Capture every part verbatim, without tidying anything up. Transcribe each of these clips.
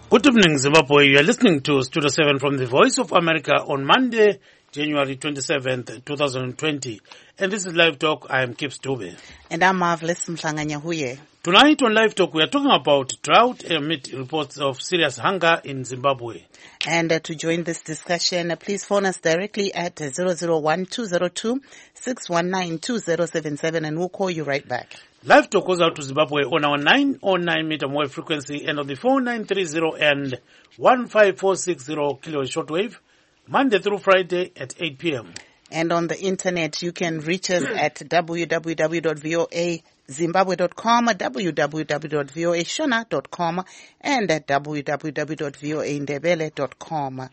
Good evening, Zimbabwe. You are listening to Studio seven from the Voice of America on Monday, January twenty-seventh, twenty twenty. And this is Live Talk. I am Kips Dube. And I'm Marvelous Mhlanga-Nyahuye. Tonight on Live Talk, we are talking about drought amid reports of serious hunger in Zimbabwe. And uh, to join this discussion, uh, please phone us directly at uh, zero zero one two zero two six one nine two zero seven seven and we'll call you right back. Live Talk goes out to Zimbabwe on our nine oh nine meter wave frequency and on the four nine three zero and one five four six zero kilohertz shortwave, Monday through Friday at eight p.m. And on the internet, you can reach us at w w w dot voa zimbabwe dot com, w w w dot voa shona dot com, and at w w w dot voa ndebele dot com.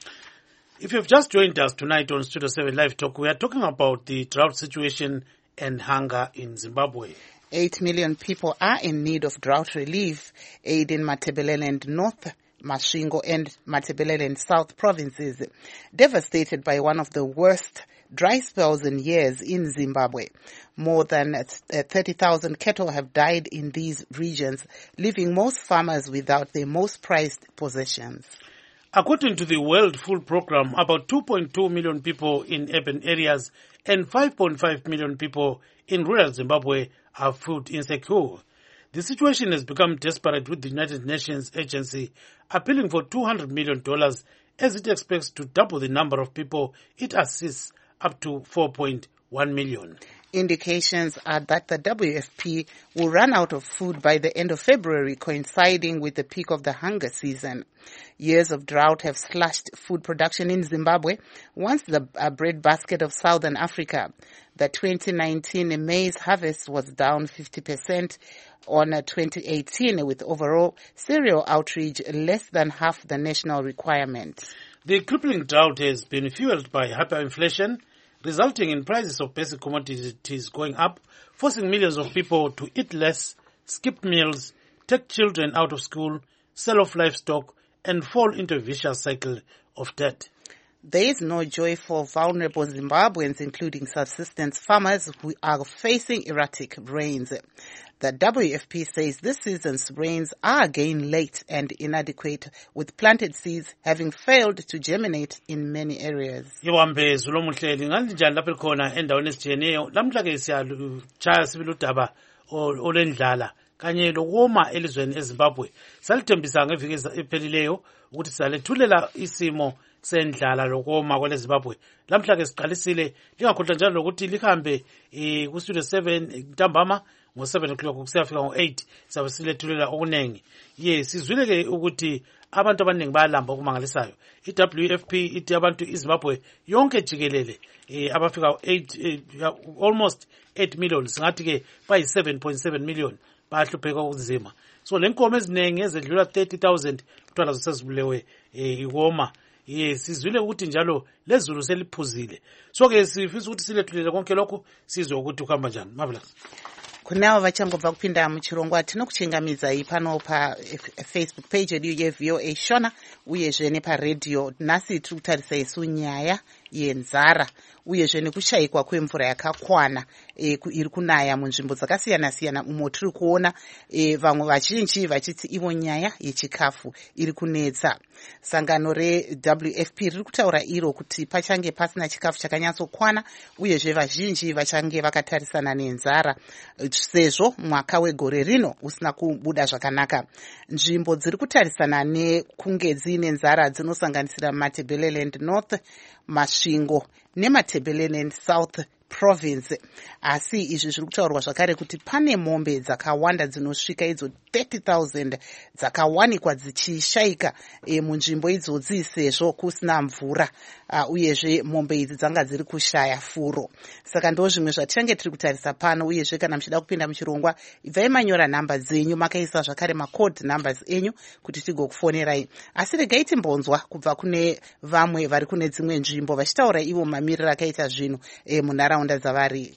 If you've just joined us tonight on Studio seven Live Talk, we are talking about the drought situation and hunger in Zimbabwe. Eight million people are in need of drought relief aid in Matabeleland North, Masvingo, and Matabeleland South provinces, devastated by one of the worst dry spells in years in Zimbabwe. More than thirty thousand cattle have died in these regions, leaving most farmers without their most prized possessions. According to the World Food Programme, about two point two million people in urban areas and five point five million people in rural Zimbabwe are food insecure. The situation has become desperate, with the United Nations agency appealing for two hundred million dollars as it expects to double the number of people it assists up to four point one million. Indications are that the W F P will run out of food by the end of February, coinciding with the peak of the hunger season. Years of drought have slashed food production in Zimbabwe, once the uh, breadbasket of Southern Africa. The twenty nineteen maize harvest was down fifty percent on uh, twenty eighteen, with overall cereal outreach less than half the national requirement. The crippling drought has been fueled by hyperinflation, resulting in prices of basic commodities going up, forcing millions of people to eat less, skip meals, take children out of school, sell off livestock, and fall into a vicious cycle of debt. There is no joy for vulnerable Zimbabweans, including subsistence farmers who are facing erratic rains. The W F P says this season's rains are again late and inadequate, with planted seeds having failed to germinate in many areas. Yewambe zulomuhleli nganjani lapho khona endaweni esijeneyo lamhla ke siyachaya sibili udaba olendlala kanye lokoma elizweni eZimbabwe. Salithembisa ngeviki ephelileyo ukuthi salethulela isimo sendlala lokoma kwele Zimbabwe. Lamhla ke siqalisile lingakhohlwa njalo lokuthi lihambe eh ku Studio seven ntambama ngo seven o'clock kusiyafika ngo eight sabe silethulela okunengi. Yes, sizwile ke ukuthi abantu abaningi bayalamba okumangalisayo. I-W F P ithi abantu iZimbabwe yonke jikelele eh abafika eight eh, almost eight million, singathi ke bayi seven point seven million bahlupheka okunzima. So lenkomo ezinengi ezedlula thirty thousand kuthiwa sezibulewe eh ikoma. Yes, sizwile ukuthi njalo lezulu seliphuzile. So ke sifisa ukuthi silethulele konke lokho sizwe ukuthi ukuhamba njani. Marvelous. Kunavo vachangobva kupinda muchirongwa tinokuchingamidza pano pa Facebook page yedu yeVOA Shona uyezve neparedhiyo. Nhasi tiri kutarisa isu nyaya yenzara uyezve nekushayikwa kwemvura yakakwana e, iri kunaya munzvimbo dzakasiyana siyana umo tiri kuona e, vamwe vazhinji vachiti ivo nyaya yechikafu iri kunetsa. Sangano reW F P riri kutaura iro kuti pachange pasina chikafu chakanyatsokwana uyezve vazhinji vachange vakatarisana nenzara sezvo mwaka wegore rino usina kubuda zvakanaka. Nzvimbo dziri kutarisana nekunge dzine nzara dzinosanganisira Matabeleland North, Masvingo neMatabeleland South province. Asi izvi zviri kutaurwa zvakare kuti pane mombe dzakawanda dzinosvika idzo thirty thousand dzakawanikwa dzichishayika e, munzvimbo idzodzi sezvo kusina mvura uh, uyezve mombe idzi dzanga dziri kushaya furo. Saka ndo zvimwe zvatichange tiri kutarisa pano, uyezve kana muchida kupinda muchirongwa ibvai manyora namba dzenyu makaisa zvakare macode numbers enyu kuti tigokufonerai. Asi regai timbonzwa kubva kune vamwe vari kune dzimwe nzvimbo vachitaura ivo mamiriro akaita zvinhu e, munharaunda dzavari.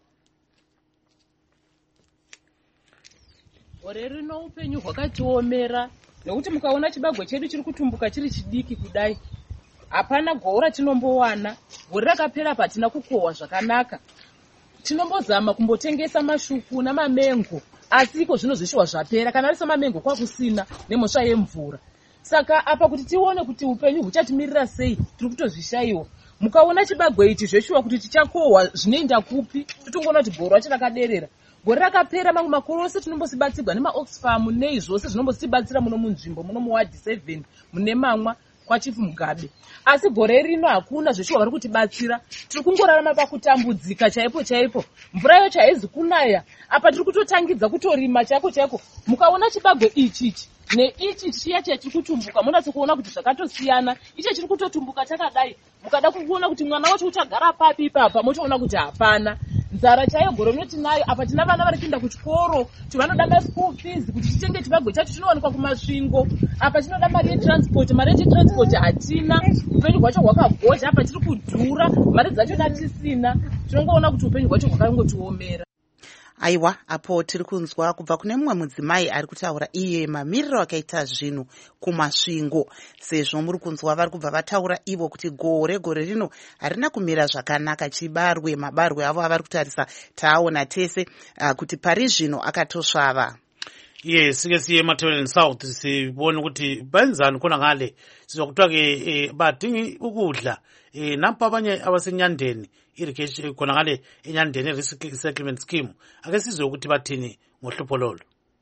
Gore rino upenyu hwakatiomera nekuti mukaona chibagwe chedu chiri kutumbuka chiri chidiki kudai. Hapana gora tinombowana. Gore rakapera patina kukohwa zvakanaka. Tinombozama kumbotengesa mashuku namamengo. Asi iko zvino zvishuwa zvapera kana risa mamengo kwakusina nemhosva yemvura. Saka apa kuti tione kuti upenyu huchatimirira sei tiri kutozvishayiwa. Mukaona chibagwe ichi zveshuwa kuti tichakohwa zvinoenda kupi, totongoona kuti goro racho rakaderera. Gore rakapera mamwe makore ose tinombosibatsirwa nema-Oxfam nei zvose zvinombosibatsira muno munzvimbo muno muwadhi seven mune mamwa kwachifu Mugabe. Asi gore rino hakuna zveshuwa vari kutibatsira. Tiri kungorarama pakutambudzika chaipo chaipo. Mvura yacho haizi kunaya. Apa tiri kutotangidza kutorima chaiko chaiko. Mukaona chibagwe ichi ichi neichi chiya chiri kutumbuka munatso kuona kuti zvakatosiyana. Ichi chiri kutotumbuka chakadai. Mukada kuona kuti mwana wacho uchagara papi papa motoona kuti hapana. Nzara chaiyo goro tinayo apa tina vana vari kuenda kuchikoro tivanoda ma-school fees kuti titenge chibagwe chacho chinowanikwa kumasvingo. Apa tinoda mari yetransport, mari yetransport hatina. Upenyu hwacho hwakagocha apa tiri kudhura, mari dzacho datisina. Tinongoona kuti upenyu hwacho hwakangotiomera. Aiwa, apo tiri kunzwa kubva kune mumwe mudzimai ari kutaura iye mamiriro akaita zvinhu kumasvingo. Sezvo muri kunzwa vari kubva vataura ivo kuti gore gore rino harina kumira zvakanaka, chibarwe mabarwe avo avari kutarisa taaona tese uh, kuti pari zvino akatosvava. Yes, sike siye Matabeleland South sibone ukuthi benzani khona ngale sizokuthiwa ke badingi ukudla eh nampa abanye abasenyandeni irrigation khona ngale enyandeni resettlement scheme ake sizwe ukuthi bathini ngohlupho lolo.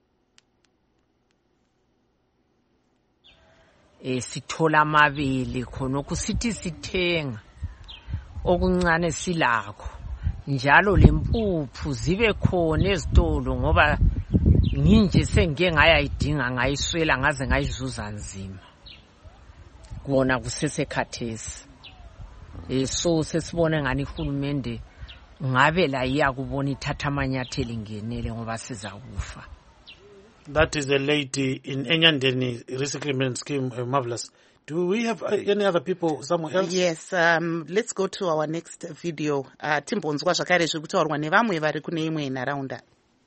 Eh sithola amabele khona ukusithi sithenga okuncane silakho njalo lempuphu zibe khona ezitolo ngoba nginje sengike ngayayidinga ngayiswela ngaze ngayizuza nzima kubona kusesekhathesi. Eh so sesibone ngani uhulumende ngabe la iyakubona ithatha amanyathelo ngenele ngoba sizakufa. That is a lady in Enyandeni resettlement scheme. Uh, marvelous. Do we have uh, any other people somewhere else? Yes, um, let's go to our next video. Uh, timbonzwa zvakare zviri kutaurwa nevamwe vari kune imwe nharaunda.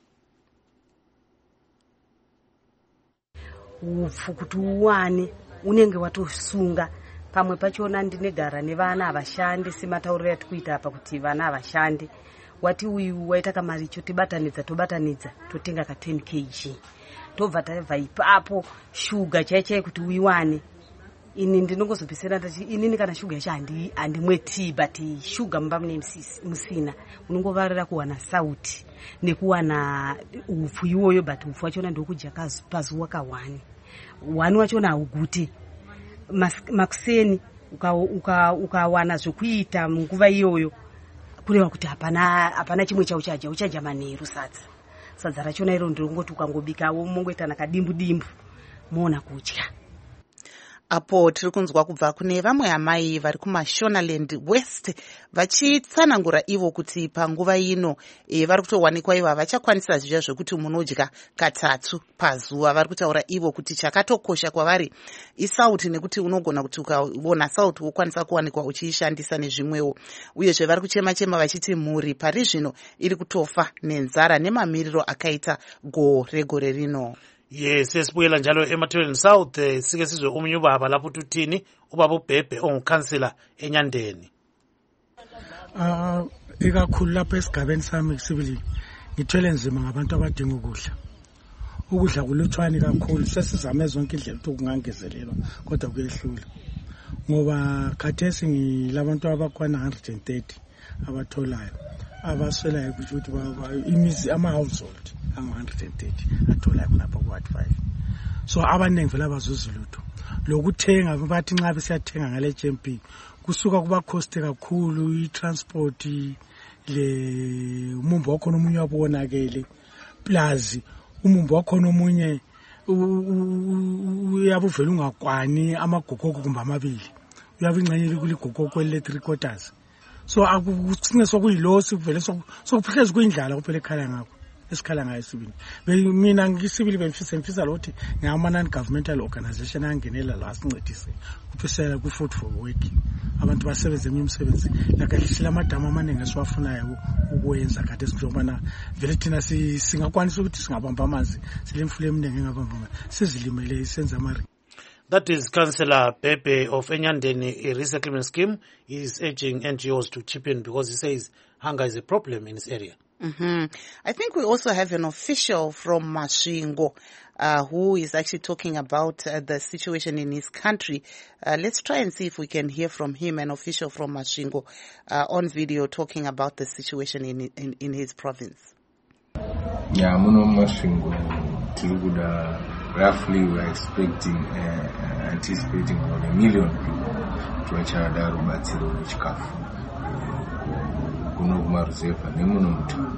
Upfu kuti uwane unenge watosunga pamwe pachona ndinegara nevana avashande sematauriro atikuita apa kuti vana avashande wati uyu waita kamari cho tibatanidza tobatanidza totenga ka ten kilograms tobva tabva ipapo shuga chaichai kuti uiwane. Ini ndinongozopesera ndati inini kana shuga yacho handi handimwe tea but shuga mumba mune musina unongovarira kuwana sauti nekuwana upfu iwoyo but upfu wachona ndokudya pazuva kawani wani wachona hauguti makuseni ukawana uka, uka zvokuita munguva iyoyo kureva kuti hapana hapana chimwe chauchadya uchadya manheru sadza sadza rachona iro ndongoti ukangobikawo mongoita nakadimbu dimbu moona kudya. Apo tiri kunzwa kubva kune vamwe amai vari kuMashonaland West vachitsanangura ivo kuti panguva ino e, vari kutowanikwa ivo havachakwanisa zviya zvekuti munodya katatu pazuva. Vari kutaura ivo kuti chakatokosha kwavari isauti nekuti unogona kuti ukaona sauti wokwanisa kuwanikwa uchiishandisa nezvimwewo. Uyezve vari kuchema-chema vachiti mhuri pari zvino iri kutofa nenzara nemamiriro akaita gore gore rino. Yes, sesibuyela njalo eMatabeleland South eh, sike sizwe omunye ubaba lapho uthini ubaba uBhebhe ongukhansela eNyandeni. Ah ikakhulu lapha esigabeni sami sibili ngithwele nzima ngabantu abadinga ukudla. Ukudla kuluthwani kakhulu sesizame zonke indlela ukuthi kungangezelelwa kodwa kuyehlula. Ngoba khathesi ngilabantu abakwana one hundred thirty abatholayo abaswelayo ukuthi imizi ama household one hundred thirty athola kunapha ku ward five. So abaningi vela bazuza lutho lokuthenga bathi nxa besiyathenga ngale G M P kusuka kuba cost kakhulu I transport le umumbo wakho nomunye wabonakele plus umumbo wakho nomunye uyabuvela ungakwani amagogoko kumbe amabili uyabingcenyeli kuligogoko le three quarters. So akusinge sokuyilosi kuvele sokuphezulu kwindlala kuphela ekhaya ngakho esikhala ngayo sibili. Mina ngisibili bemfisa mfisa lothi ngama non governmental organization angenela la sincedise kuphesela ku food for work abantu basebenze imisebenzi lakahlishila amadama amaningi esiwafunayo ukwenza kade sinjobana vele thina singakwanisa ukuthi singabamba amanzi silemfule eminingi engabamba amanzi sizilimele isenza amari. That is Councillor Bhebhe of Enyandeni resettlement scheme. He is urging N G Os to chip in because he says hunger is a problem in this area. Mm-hmm. I think we also have an official from Masvingo uh, who is actually talking about uh, the situation in his country. Uh, let's try and see if we can hear from him, an official from Masvingo, uh, on video talking about the situation in in, in his province. Yeah, muno Masvingo, Tiruguda, roughly we are expecting, uh, anticipating about a million people to achada rubatsiro wechikafu. Kuno kumaruzeva nemuno mutown.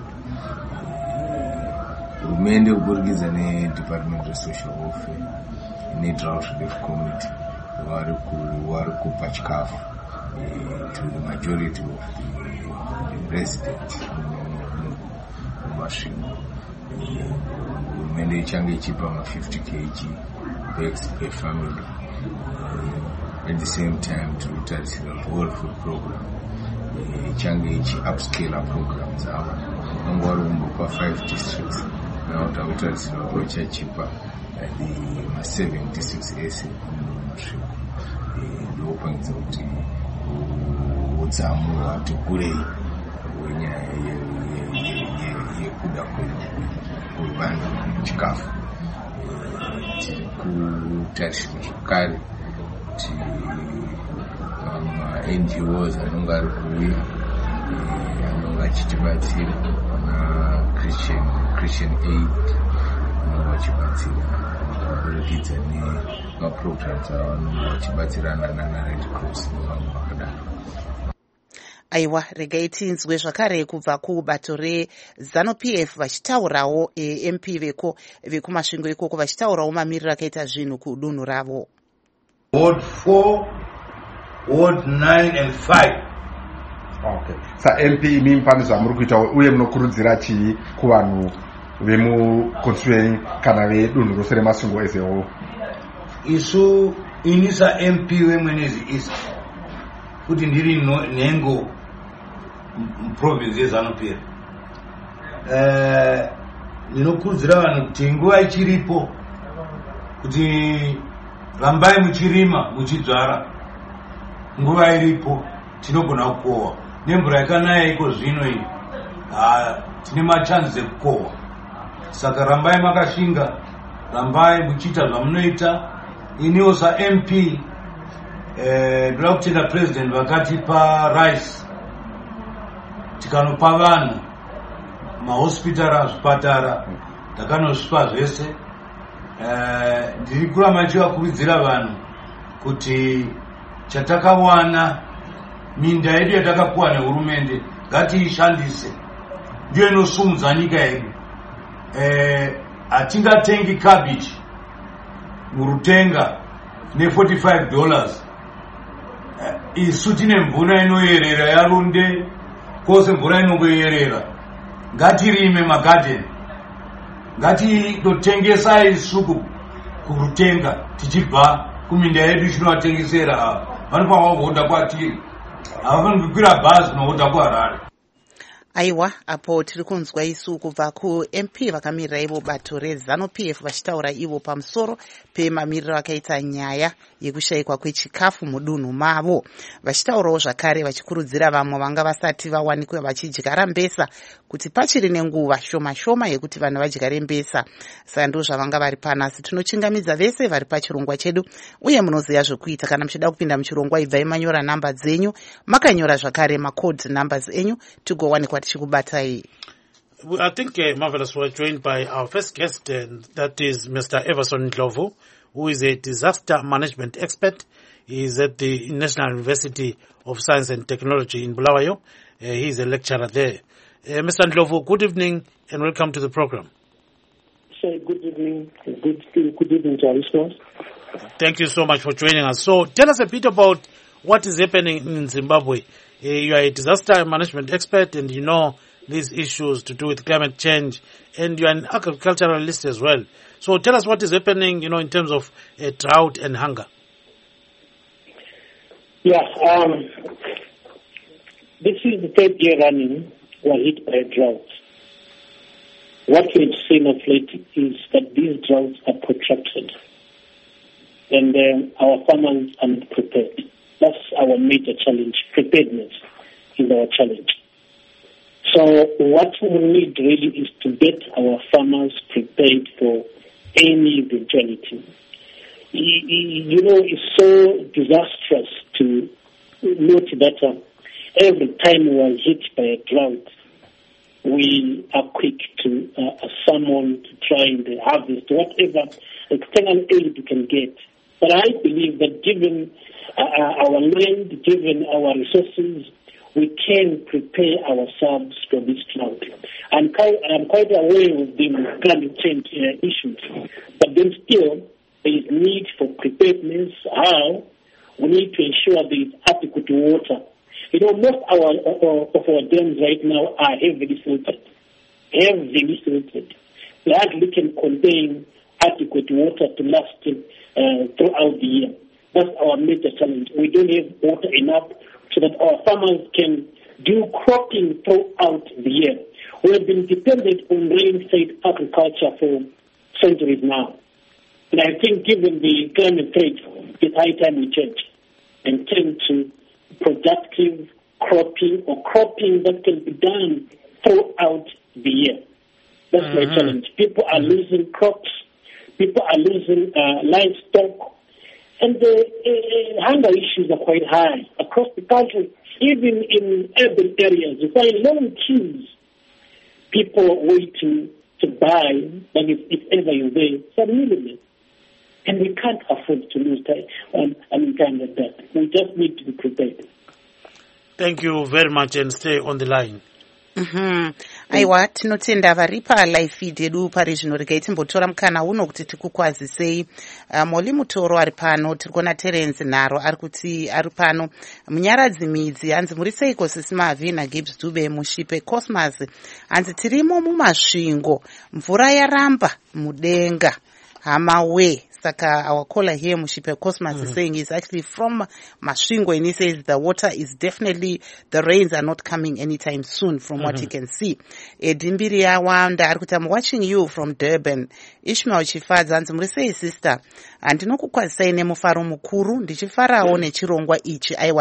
Hurumende kuburikidza neDepartment of Social Welfare neDrought Relief Committee vari kupa chikafu to the majority of the residents muMasvingo. Hurumende ichange ichipa ma fifty kilograms bags per family. At the same time to tarisira World Food Program. Ichange ichi upscale programs ava angwari umbopa five districts now tautarisira kurocha chipa the ma seventy-six ese muMasvingo ndopangidza kuti udzamu hwati kurei hwenyaya yekuda kwevanhu chikafu. Tiri kutarisira zvakare kuti ma-N G Os anonga ari kuuya anonga achitibatsira na Christian Christian Aid anonga achibatsira kuburikidza nemaprograms avo anonga achibatsirana nana-Red Cross nevamwe vakadaro. Aiwa, regai tinzwe zvakare kubva kubato reZANU-P F vachitaurawo M P veko vekuMasvingo ikoko vachitaurawo mamiriro akaita zvinhu kudunhu ravo. Ward four, Ward nine and five. Okay. Sa M P imi mpanizo muri kuita uye munokurudzira chii kuvanhu vemuconstituency kana vedunhu rose reMasvingo as a whole? Isu inisa M P weMwenezi East kuti ndiri nhengo muprovince yeZANU-P F. Eh, ndinokurudzira vanhu kuti nguva ichiripo kuti rambai muchirima muchidzvara, nguva iripo tinogona kukohwa nemvura yakanaya iko zvino iyi tine machanzi ekukohwa. Saka rambai makashinga, rambai muchiita zvamunoita. Iniwo saM P eh, ndoda kutenda president vakatipa rice tikanopa vanhu mahospitara zvipatara takanosvipa zvese. Uh, ndiri kuramba ndichivakurudzira vanhu kuti chatakawana minda yedu yatakapuwa nehurumende ngatiishandise, ndiyo inosumudza nyika yedu. Hatingatengi uh, cabbage murutenga ne forty-five dollars. Uh, isu tine mvura inoyerera yarunde kwose, mvura inongoyerera. Ngatirime magarden, ngati totengesa isuku kurutenga tichibva kuminda yedu chinovatengesera. Vanofanira kuhodha kwatiri, havafaniri kukwira bhazi kunohodha kuHarare. Aiwa, apo tiri kunzwa isu kubva kuM P vakamirira ivo bato reZANU-P F vachitaura ivo pamusoro pemamiriro akaita nyaya yekushayikwa kwechikafu mudunhu mavo, vachitaurawo zvakare vachikurudzira vamwe vanga vasati vawanikwa vachidyara mbesa kuti pachiri nenguva shoma shoma yekuti vanhu vadyare mbesa. Saka ndo zvavanga vari panasi. Tinochingamidza vese vari pachirongwa chedu, uye munoziva zvekuita. Kana muchida kupinda muchirongwa, ibvai manyora namba dzenyu, makanyora zvakare macode numbers enyu tigowanikwa tichikubatai. I think uh, Marvelous was joined by our first guest, uh, that is Mister Everson Ndlovu, who is a disaster management expert. He is at the National University of Science and Technology in Bulawayo. Uh, he is a lecturer there. Uh, Mister Ndlovu, good evening and welcome to the program. Say good evening. Good, good evening to our listeners. Thank you so much for joining us. So tell us a bit about what is happening in Zimbabwe. Uh, you are a disaster management expert and you know these issues to do with climate change, and you are an agriculturalist as well. So tell us what is happening, you know, in terms of uh, drought and hunger. Yeah, um, this is the third year running we are hit by a drought. What we've seen of late is that these droughts are protracted, and um, our farmers are not prepared. That's our major challenge. Preparedness is our challenge. So what we need really is to get our farmers prepared for any eventuality. You know, it's so disastrous to note that uh, every time we are hit by a drought, we are quick to uh, summon to try and harvest whatever external aid we can get. But I believe that given uh, our land, given our resources, we can prepare ourselves for this drought. I'm quite, I'm quite aware of the climate change uh, issues, but then still there is need for preparedness. How? We need to ensure there is adequate water. You know, most our, uh, of our dams right now are heavily filtered. Heavily filtered. They hardly can contain adequate water to last uh, throughout the year. That's our major challenge. We don't have water enough so that our farmers can do cropping throughout the year. We have been dependent on rain-fed agriculture for centuries now. And I think given the climate threat, it's high time we change and turn to productive cropping or cropping that can be done throughout the year. That's mm-hmm. my challenge. People are mm-hmm. losing crops. People are losing uh, livestock. And the uh, hunger issues are quite high across the country. Even in urban areas, you find long queues. People waiting to buy, and if, if ever you're there, some millions. And we can't afford to lose time, um, I mean, time like that. We just need to be prepared. Thank you very much, and stay on the line. Mhm. Aiwa tinotenda varipa live feed yedu pari zvino regai timbotora mukana uno kuti tikukwazisei. Uh, Moli Mutoro ari pano, tirikuona Terence Nharo ari kuti ari pano. Munyaradzi Midzi hanzi muri seiko sisi Mavi naGibbs Dube Mushipe Cosmas hanzi tirimo mumasvingo mvura yaramba mudenga hama we. Saka our caller here, Mushipe Cosmas, mm-hmm. is saying is actually from Masvingo, and he says the water is definitely, the rains are not coming anytime soon from mm-hmm. what he can see. Edimbiria Wanda, I'm watching you from Durban. Ishmael Chifadza, and say sister, and tinokukwazisai nemufaro mukuru, ndichifarawo nechirongwa ichi, aiwa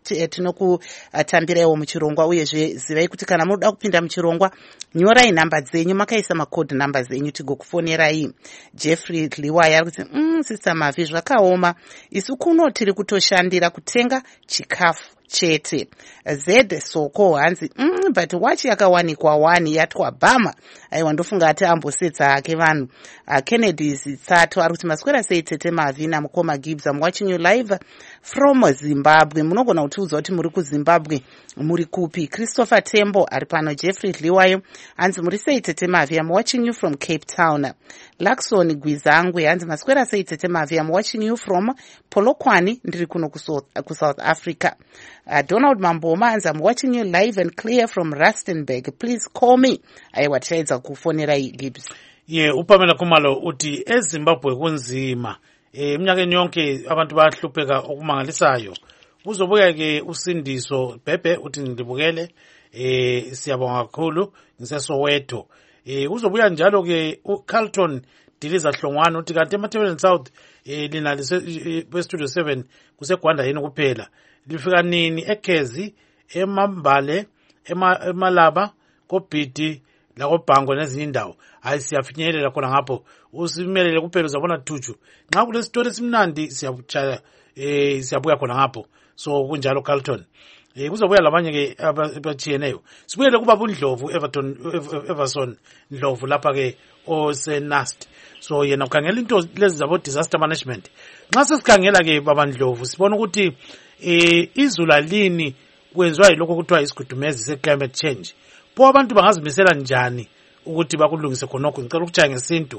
tinokutambirawo muchirongwa, uyezve zivai kuti kana munoda kupinda muchirongwa, nyorai namba dzenyu, makaisa macode namba dzenyu tigokufonerai. Jeffrey Liwaya ari kuti Mm, Sister Mavi zvakaoma isu kuno tiri kutoshandira kutenga chikafu chete. Zed Soko hanzi mm, but wachi yakawanikwa wani yatwa bama. Aiwa ndofunga ati ambosetsa hake vanhu. Uh, Kennedy Zitsato ari kuti maswera sei Tete Mavi namukoma Gibbs. I'm watching you live from Zimbabwe. Munogona kutiudza kuti muri kuZimbabwe muri kupi. Christopher Tembo ari pano. Jeffrey Liwayo hanzi muri sei Tete Mavi. I'm watching you from Cape Town. Lakson Gwizangwe hanzi maswera sei Tete Mavi. I'm watching you from Polokwane ndiri kuno ku South Africa. Uh, Donald Mamboma hanzi I'm watching you live and clear from Rustenburg. Please call me. Aiwa tichaedza kufonera Gibbs. Ye upamela kumalo uti eZimbabwe kunzima. Eh eminyakeni yonke abantu bayahlupheka okumangalisayo. Uzobuya ke usindiso Bhebhe uthi ngibukele eh siyabonga kakhulu ngiseSoweto. Eh uzobuya njalo ke uCarlton Diliza Hlongwane uthi kanti eMatabeleland South eh lina lise Studio seven kuseGwanda yini kuphela. Lifika nini eKezi eMambale eMalaba koBhidi la koBhango nezinye indawo. Hayi siyafinyelela khona ngapho usimelele kuphela uzabona thuju nxa kule story simnandi siyabuchaya eh siyabuya khona ngapho so kunjalo Carlton eh kuzobuya labanye ke abachiyeneyo sibuyele kuba buNdlovu Everton Everson Ndlovu lapha ke osenast so yena ukhangela into lezi zabo disaster management nxa sesikhangela ke babandlovu sibona ukuthi eh izula lini kwenziwa yiloko kuthiwa isigudumezi se climate change pho abantu bangazimisela njani ukuthi bakulungise khonokho ngicela ukuchaya ngesintu.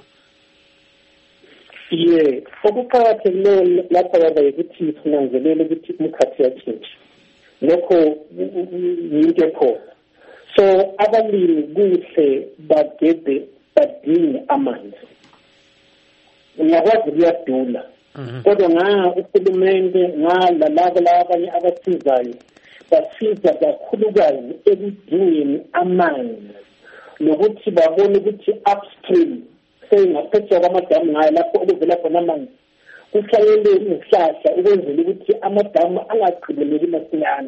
Yeah, okuqakathekileyo lapha baba ukuthi sinanzelele ukuthi umkhathi yachange lokho yinto khona. So abalimi kuhle bagede badinge amanzi. Ngiyakwazi kuyadula kodwa nga uhulumende nga laba labanye abasizayo basiza kakhulukazi ekudingeni amanzi nokuthi babone ukuthi upstream sengaphethe kwamadamu ngayo lapho okuvela khona amanzi kufanele izihlahla ukwenzela ukuthi amadamu angaqhubeleki masinyane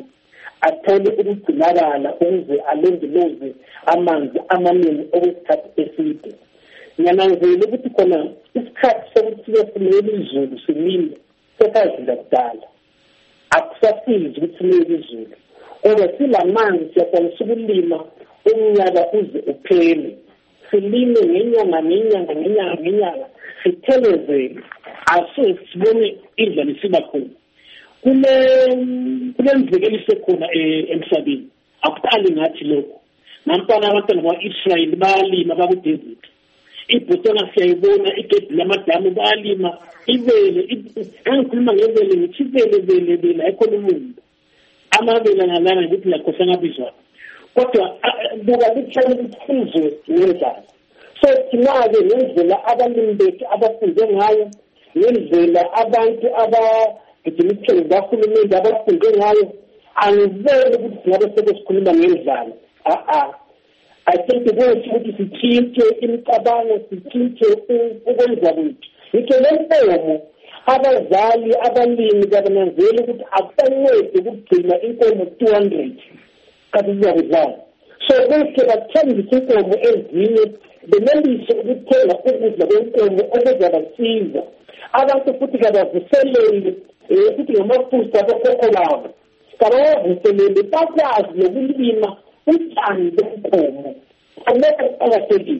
athole ukugcinakala ukuze alondoloze amanzi amaningi okwesikhathi eside. Ngiyananzela ukuthi khona isikhathi sokuthi simele izulu simile sesadlula kudala. Akusasizi ukuthi simele izulu. Ngoba silamanzi siyakwanisa ukulima umnyaka uze uphele. Silime ngenyanga ngenyanga ngenyanga ngenyanga sithelezele. Asuke sibone indlela isiba khona. Kule kulemvekelo isekhona emhlabeni. Akuqali ngathi lokho. Nampana abantwana bakwa-Israyeli bayalima baku-David. Ibhotona siyayibona igebhi lamadamu bayalima ivele. Angikhuluma ngevele ngithi ivele vele vele ayikhona umuntu. Amavele ngalana ngithi lakhosa ngabizwa. Kodwa buka lithele isizwe ngenzalo. So thina-ke ngendlela abalimi bethu abafunde ngayo, ngendlela abantu abagidimithele bahulumeni abafunde ngayo, angivele ukuthi singabe sebesikhuluma ngendlala. Ah-ah. I think ukuthi ukuthi sitshintshe imicabango, sitshintshe ukwenza kwethu. Ngithe le nkomo abazali abalimi kabananzela ukuthi akusancedi ukugcina inkomo two hundred kanti ziyakudlala. So bese bathengise inkomo ezinye benelise ukuthenga ukudla kwenkomo okuzabasiza. Abantu futhi kabavuselele futhi ngamafusta abakhokho babo kabawavuselele bakwazi nokulima utshani benkomo. Aneke kuqakathekile.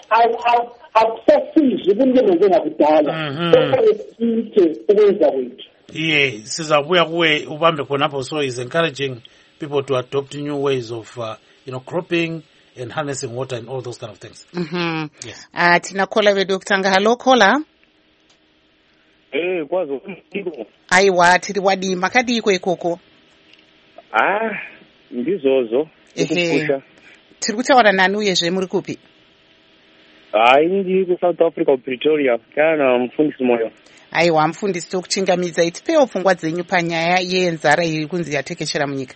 Akusasizi ukulima njengakudala. Okanye ukwenza kwethu. Yeah, sizabuya kuwe ubambe khonapho. So is encouraging people to adopt new ways of uh, you know, cropping and harnessing water and all those kind of things. Mhm. Yes. Ah, tina khola vedu kutanga. Hello khola. Eh, kwazo ndiko. Aiwa, tiri wadi makadi iko ikoko. Ah, ndizozo. Ehe. Tiri kutaura nani uyezve muri kupi? Ah, ndi ku South Africa, Pretoria. Kana mfundisi moyo. Aiwa, mfundisi tokuchingamidza itipewo pfungwa dzenyu panyaya yenzara iri kunzi yatekeshera munyika.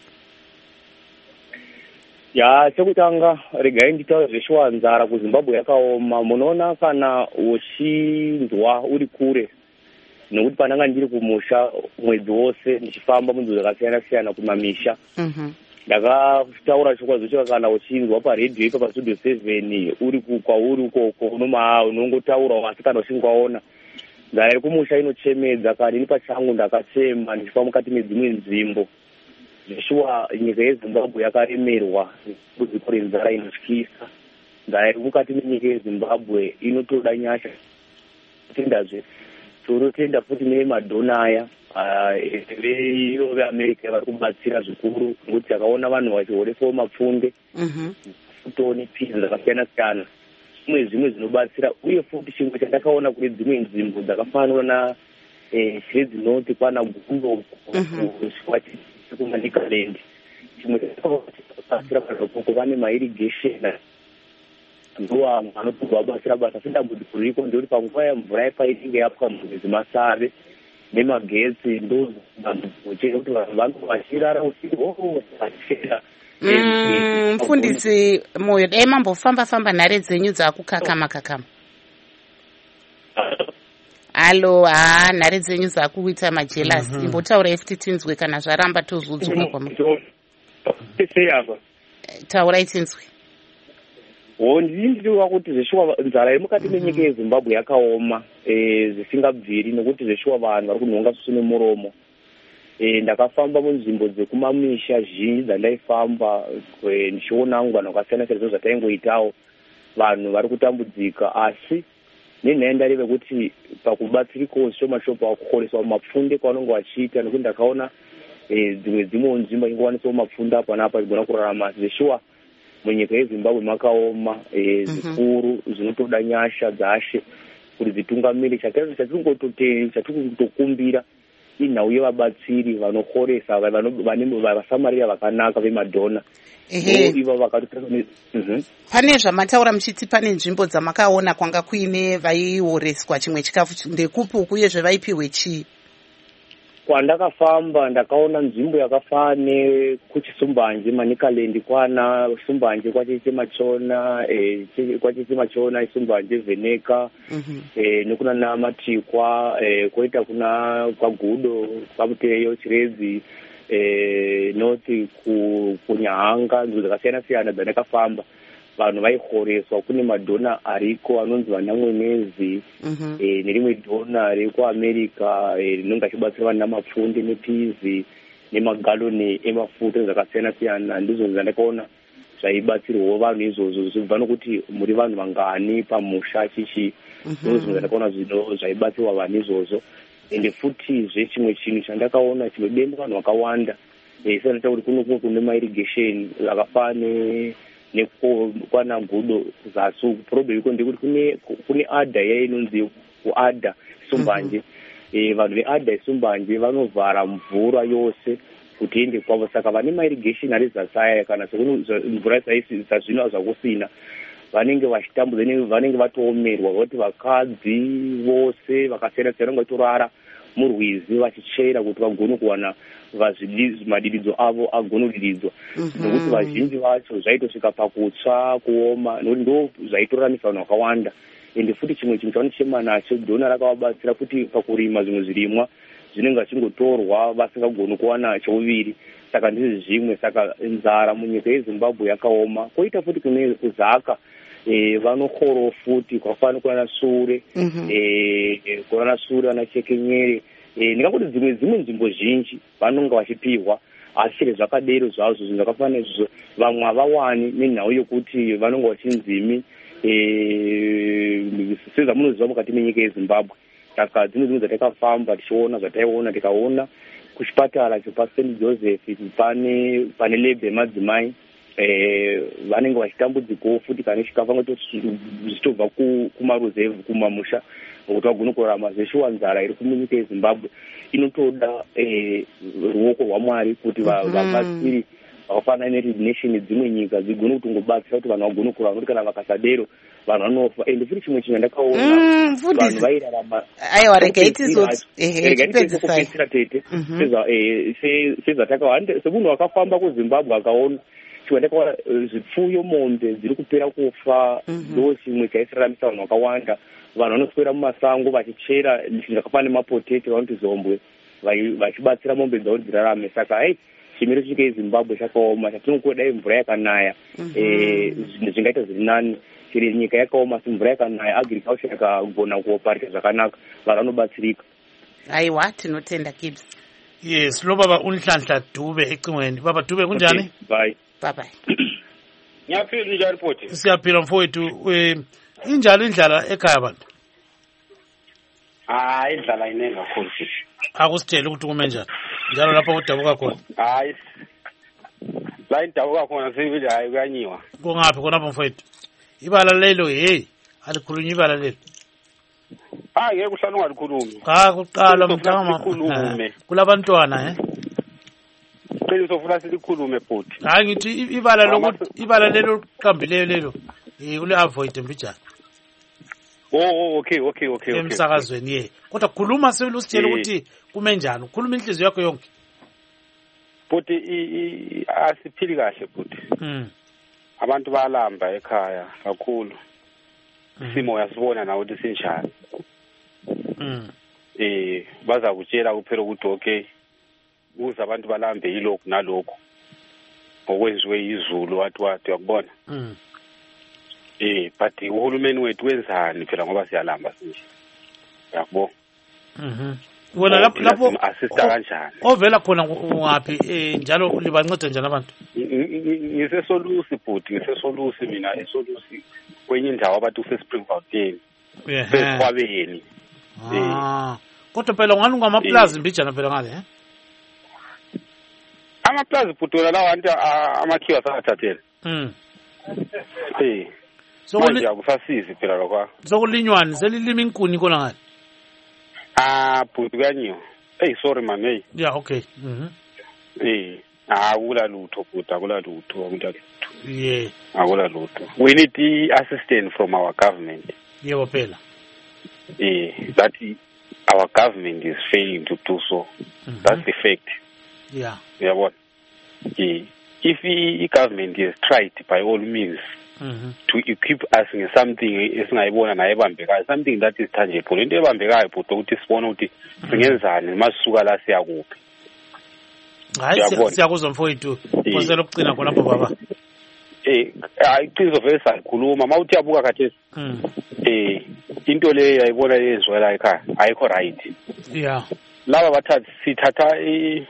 Ya, chekutanga regai nditaure zveshuwa nzara kuZimbabwe yakaoma. Munoona kana uchinzwa uri kure nokuti pananga ndiri kumusha mwedzi wose ndichifamba munzvimbo dzakasiyana siyana kumamisha. Mhm. Ndakataura shoko zvokuti kana uchinzwa paredhiyo ipa pastudio seven uri kwauri ukoko unoma unongotaura asi kana uchingwaona nzara iri kumusha inochemedza. Kana ini pachangu ndakachema ndichifamba mukati medzimwe nzvimbo. Zveshuwa nyika yeZimbabwe yakaremerwa kuzipo renzara inotyisa. Nzara iri mukati menyika yeZimbabwe inotoda nyasha. Tendazve torotenda futi nemadhona aya veiyo veAmerica vari kubatsira zvikuru nokuti akaona vanhu vachihoresawo mapfunde futoni pizi dzakasiyana siyana zvimwe zvimwe zvinobatsira. Uye futi chimwe chandakaona kune dzimwe nzvimbo dzakafanana na chire dzinoti kwana gundo kumanikaland chimwe chakabatsira pazvokoko vane mairrigation ndoa anotorwa batsira basa sedambudziko riko ndekuti panguva yemvura painenge yapwa mhuri dzemasave nemagetsi ndo kuti vanhu vanenge vachirara usiku vachera. Mfundisi moyo dai mambofamba famba nhare dzenyu dzakukakama kakama. Halo, ha nhare dzenyu dzakuita majelasi. Imbotaurai futi tinzwe kana zvaramba tozudzuka kwamuri. Taurai tinzwe. Oh, ndindiwa kuti zveshuwa nzara iri mukati menyika yeZimbabwe yakaoma zvisingabviri nokuti zveshuwa vanhu vari kunhonga susu nemuromo. Ndakafamba munzvimbo dzekumamisha zhinji dzandaifamba ndichiona ngwana wakasiyana siyana zvataingoitawo vanhu vari kutambudzika. Asi nenhaya ndareve kuti pakubatsirikawo zvishoma shoma pakukoreswa mapfunde kwavanenge vachiita nokuti ndakaona dzimwe dzimwe nzvimbo ingowanisawo mapfunde apa napa igona kurarama. Zveshuwa munyika yeZimbabwe makaoma zvikuru zvinotoda nyasha dzashe kuti dzitungamiri. Chatikutokumbira inhau yevabatsiri vanokoresa vasamarira vakanaka vemadhona. Ivo vakatotaa. Pane zvamataura muchiti pane nzvimbo dzamakaona kwanga kuine vaihoreswa chimwe chikafu ndekupi uyezve vaipiwe chii? kwandakafamba ndakaona nzvimbo yakafanana nekuchisumbanje Manicaland kwana Sumbanje kwacheche Machona eh, kwacheche Machona Isumbanje Vheneka Mhm. eh, nekuna naMatikwa eh, koita kuna kwaGudo kwaMuteyo Chiredzi eh, noti ku, kuNyahanga nzvimbo dzakasiyana siyana dzandakafamba vanhu vaihoreswa. Kune madhona ariko anonzi Vanamwenezi Mhm. eh, nerimwe dhona reko America eh, rinonga achibatsira vanhu namapfunde nepizi nemagaloni emafuta zvakasiyana siyana. Ndizvo zvandakaona zvaibatsirwawo vanhu izvozvo zvichibva nokuti muri vanhu vangani pamusha chichi. Ndizvo zvandakaona zvino zvaibatsirwa vanhu izvozvo. Ende futi zvechimwe chinhu chandakaona chinodemba vanhu vakawanda isanaita kuti kuno kumwe kune mairrigation akafane nekwana Gudo zasu problem iko ndekuti kune kune adha yainonzi kuadha Sumbanje eh vanhu veadha Sumbanje vanovhara mvura yose kuti ende kwavo saka vane mairrigation ari zasaya kana sekuno mvura saisi sazvino zvakusina vanenge vachitambudza vanenge vatoomerwa kuti vakadzi vose vakasiyana siyana ngatorara murwizi vachichera kuti vagone kuwana madiridzo avo agone kudiridzwa nokuti vazhinji vacho zvaitosvika pakutsva kuoma nokuti ndo zvaitoraramisa vanhu vakawanda. Ende futi chimwe chinhu chavanochema nacho dhona rakavabatsira kuti pakurima zvimwe zvirimwa zvinenge zvichingotorwa vasingagoni kuwana cheuviri. Saka ndizvo zvimwe saka nzara munyika yeZimbabwe yakaoma. Koita futi kune kuzaka eh vanokhoro futi kwafanana kuna Sure eh kuna Sure ana Chekenyere eh ndingakuti dzimwe dzimwe nzvimbo zhinji vanonga vachipihwa asi zvakadero zvazvo zvakafanana izvo vamwe avawani nenhau yokuti vanonga vachinzimi eh sezva munoziva mukati menyika yeZimbabwe. Saka dzimwe dzimwe dzatakafamba tichiona zvataiona tikaona kuchipatara chepa Saint Joseph pane pane lebhe madzimai eh vanenge vachitambudziko futi kana chikafa ngato zvichitobva kumaruzevhu kumamusha kuti vagone kurarama zveshuwa nzara iri kumunyika yeZimbabwe inotoda eh ruoko rwaMwari kuti vabatsiri vakafanana neRead Nation dzimwe nyika dzigone kutongobatsira kuti vanhu vagone kurarama kuti kana vakasadero vanhu vanofa. Ende futi chimwe chinhu ndakaona vanhu vairarama aiwa regai tizoti ehe tipedzisira tete sezva eh sezvatakawanda semunhu wakafamba kuZimbabwe akaona chimwe ndakaona zvipfuyo mombe dziri kupera kufa ndo chimwe chaisiraramisa vanhu vakawanda. Vanhu vanoswera mumasango vachichera zvakafanana nemapoteti vanoti zombwe vachibatsira mombe dzavo dzirarame. Saka ai chimiro chike yeZimbabwe chakaoma chatinongoda dai mvura yakanaya eh zvingaita zviri nani chiri nyika yakaoma asi mvura yakanaya agriculture yakagona kuoparika zvakanaka vanhu vanobatsirika. aiwa tinotenda Gibbs. Yes lo baba uNhlanhla Dube ecingweni. Baba Dube kunjani? Bye bye bye. Ngiyaphila njalo futhi. Siyaphila mfowethu eh injalo indlala ekhaya abantu. Ah indlala inengi kakhulu sisi. Akusitshela ukuthi kume njani. Njalo lapho udabuka khona. Hayi. La indabuka khona sivile hayi kuyanyiwa. Kungaphi khona mfowethu? Ibala lelo hey alikhulunywa ibala lelo. Hayi ngeke uhlala ungalikhulumi. Cha kuqala mhlanga khulume. Kulabantwana eh. Qela sofuna silikhulume futhi. Hayi ngithi ibala lokuthi ibala lelo qambileyo lelo eh ule avoid mbijana. Oh okay okay okay okay. Emsakazweni ye. Kodwa khuluma sewele usitshela ukuthi kume njani. Ukhuluma inhliziyo yakho yonke. Futhi i asiphili kahle futhi. Mhm. Abantu bayalamba ekhaya kakhulu. Simo yasibona nawe ukuthi sinjani. Mhm. Eh baza kutshela kuphela ukuthi okay uza abantu balambe yilokhu nalokho okwenziwe izulu wathi wathi yakubona. Mhm. Eh but uhulumeni wethu wenzani phela ngoba siyalamba sinje. Yakubona. Mhm. Wona lapho lapho assista kanjani? Ovela khona ungapi eh njalo libanceda njani abantu? Ngisesolusi futhi ngisesolusi mina esolusi kwenye indawo abantu useSpring Fountain. Yeah. Sekhwabeni. Ah. Kodwa phela ngani ngamaplaza mbijana phela ngale eh? Amaplaza futhi lawa anti amakhiwa sakathathela. Mhm. Eh. So manje akusasizi phela lokho. Sokulinywani selilima inkuni khona ngale. Ah, futhi kanyiwa. Hey sorry man hey. Yeah okay. Mhm. Eh. Ah akula lutho futhi akula lutho akula lutho. Yeah. Akula lutho. We need the assistance from our government. Yebo phela. Eh that our government is failing to do so. Mm-hmm. That's the fact. Yeah. Yeah, what? Yeah. If the government has tried by all means mm-hmm. to equip us in something something that is tangible, into ebambekayo but ukuthi sibone ukuthi singenzani masuka la siya kuphi. Hayi siyakuzwa mfowethu. Konsela ukugcina khona lapho baba. Eh, ayiqizo vele salikhuluma mawuthi yabuka khathesi. Eh, into le yayibona yezwe la ekhaya ayikho right. Yeah. Laba bathatha sithatha i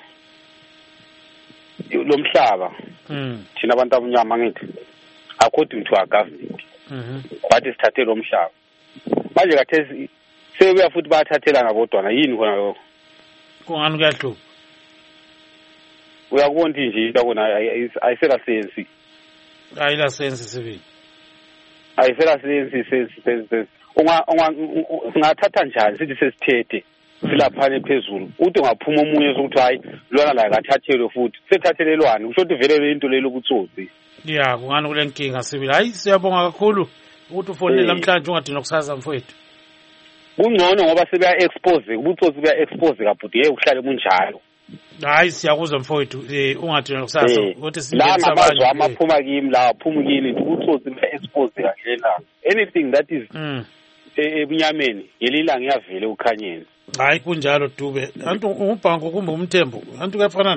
lomhlaba. Mm. Thina abantu abanyama ngithi according to our government. Mhm. Bathi sithathe lomhlaba. Manje khathesi sebuya futhi bayathathela ngabodwana yini khona lokho? Kungani kuyahlupa? Uyakubona nje into kona ayisela sense. Ayila sense sibili. Ayisela sense sense sense. Unga ungathatha njani sithi sesithethe silaphane phezulu. Uthi ungaphuma umunye sokuthi hayi lona la akathathelwe futhi. Sethathelelwane kusho ukuthi vele into lelo kutsotsi. Yeah, kungani kule nkinga sibili. Hayi siyabonga kakhulu ukuthi ufonele namhlanje ungadina kusasa mfowethu. Kungcono ngoba sebeya expose, ubutsotsi beya expose kabhuti hey uhlale kunjalo. Hayi siyakuzwa mfowethu eh ungadina kusasa ukuthi sibenzisa la ngamazwi amaphuma kimi la aphuma kini ubutsotsi beya expose kakhela. Anything that is ebunyameni yelilanga iyavele ukhanyeni. Hayi kunjalo Dube. Antu ubhango kumbe umthembu. Antu kuyafanana.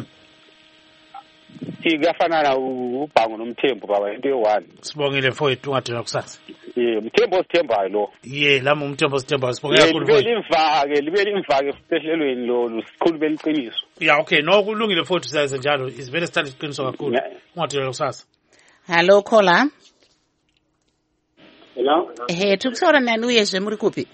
Kuyafanana ubhango nomthembu baba into eyi-one. Sibongile mfowethu ungadina kusasa. Yeah, umthembu osithembayo lo. Yeah, lami umthembu osithembayo sibonge kakhulu mfowethu. Libe limfake, libe limfake esihlelweni lo sikhulu beliqiniso. Yeah, okay, no kulungile mfowethu siyayenza njalo. Isivele sithanda iqiniso kakhulu. Ungadina kusasa. Hello caller. Hello. Eh, tukusora nani uyezwe muri kupi?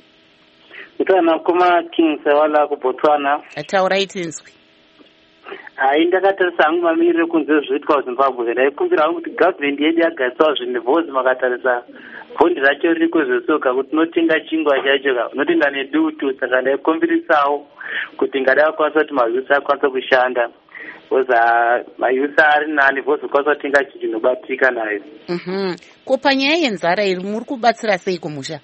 Mtana kuma King Sewala ku Botswana. Ataura itinzwi. Hayi ndakatarisa hangu mamiri kunze zviitwa Zimbabwe. Ndaikumbira hangu kuti government yedu yagadziwa zvinhu vozi makatarisa bhondi racho riri kuzosoka kuti notenga chingwa chacho unotenga nedutu saka ndaikumbirisawo kuti ngada kwanisa kuti mayusi akwanisa kushanda. Koza mayusi ari nani vozi kwanisa kutenga chinobatika nayo. Mhm. Kupa nyaya yenzara iri muri kubatsira sei kumusha?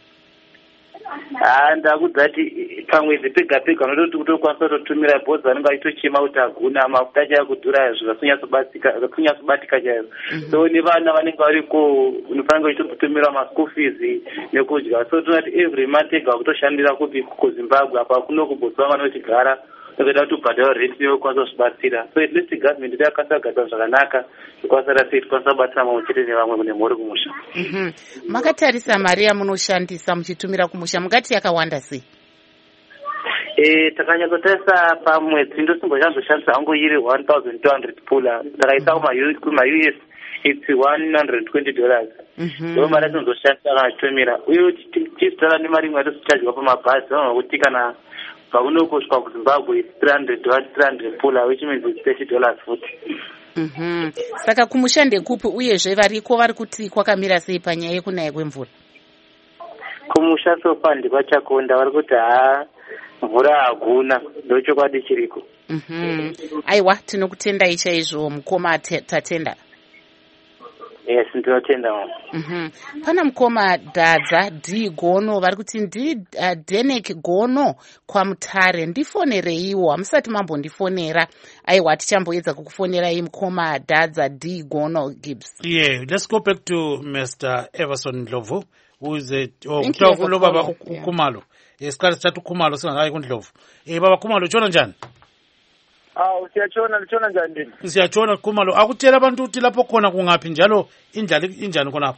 Ah, ndakudati pamwedzi pega pega unototi kutokwanisa kutotumira bhodzi anenge aitochema kuti aguna mafuta acho kudhura zvakasonyasobatika zvakasonyasobatika chaizvo. So nevana vanenge variko unofanira kutotumira maschool fees nekudya. So tonati every month ega kutoshandira kupi kuZimbabwe apa kuno kuBotswana vanotigara tokuita kuti ubhadhara rent yokwanisa kuzvibatsira. So at least government yakwanisa kugadzira zvakanaka zvikwanisa sei tikwanisa kubatsira mamwe chete nevamwe nemhuri kumusha. Mhm. Makatarisa mari yamunoshandisa muchitumira kumusha mukati yakawanda sei? Eh, takanyatsotarisa pamwedzi ndosimbozhandoshandisa hangu iri one thousand two hundred pula. Takaisa kuma-U S it's one hundred twenty dollars. Ndo mari yatinozoshandisa kana titumira. Uye tichitara nemari imwe yatosichajiwa pamabhazi anokuti kana pakunokusvika kuZimbabwe three hundred three hundred pula which means it's thirty dollars futi. Mhm. Saka kumusha ndekupi uyezve variko vari kuti kwakamira sei panyaya yekunaya kwemvura? Kumusha sofa ndikwachakonda vari kuti haa mvura hakuna ndochokwadi chiriko. Mhm. Aiwa tinokutendai chaizvo mukoma tatenda. Yes, ndinotenda mama. Mhm. Pana mukoma Dadza D Gono vari kuti ndi uh, Denek Gono kwa Mutare ndifonereiwo hamusati mambondifonera. Aiwa tichamboedza kukufonerai mukoma Dadza D Gono Gibbs. Yeah, let's go back to Mister Everson Ndlovu who is a oh Ndlovu baba Khumalo. Esikhathi sithatha uKhumalo singayi kuNdlovu. Eh baba Khumalo utshona njani? Awu siyatshona litshona njani ndini? Siyatshona Khumalo akutshela abantu ukuthi lapho khona kungaphi njalo indlala injani khonapho?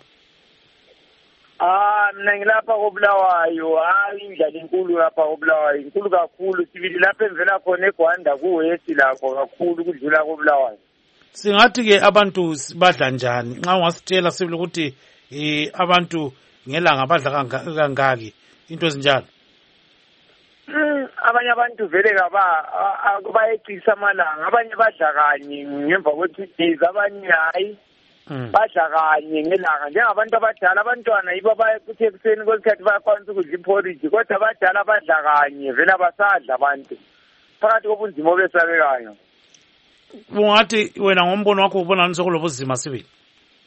Ah mina ngilapha koBulawayo hayi indlala inkulu lapha koBulawayo inkulu kakhulu sibili lapha emvela khona eGwanda kuWest lakho kakhulu kudlula koBulawayo. Singathi ke abantu badla njani nxa ungasitshela sibili ukuthi eh abantu ngelanga badla kangaki into ezinjalo? Mm, abanye abantu vele kaba abayecisa amalanga abanye badla kanye ngemva kwethi abanye hayi badla kanye ngelanga njengabantu abadala abantwana yibo abakuthi ekuseni kwesikhathi bayakwanisa ukudla iporridge kodwa abadala badla kanye vele abasadla abantu phakathi kobunzima obesabekayo. Ungathi wena ngombono wakho ubona nisekulobo uzima sibili?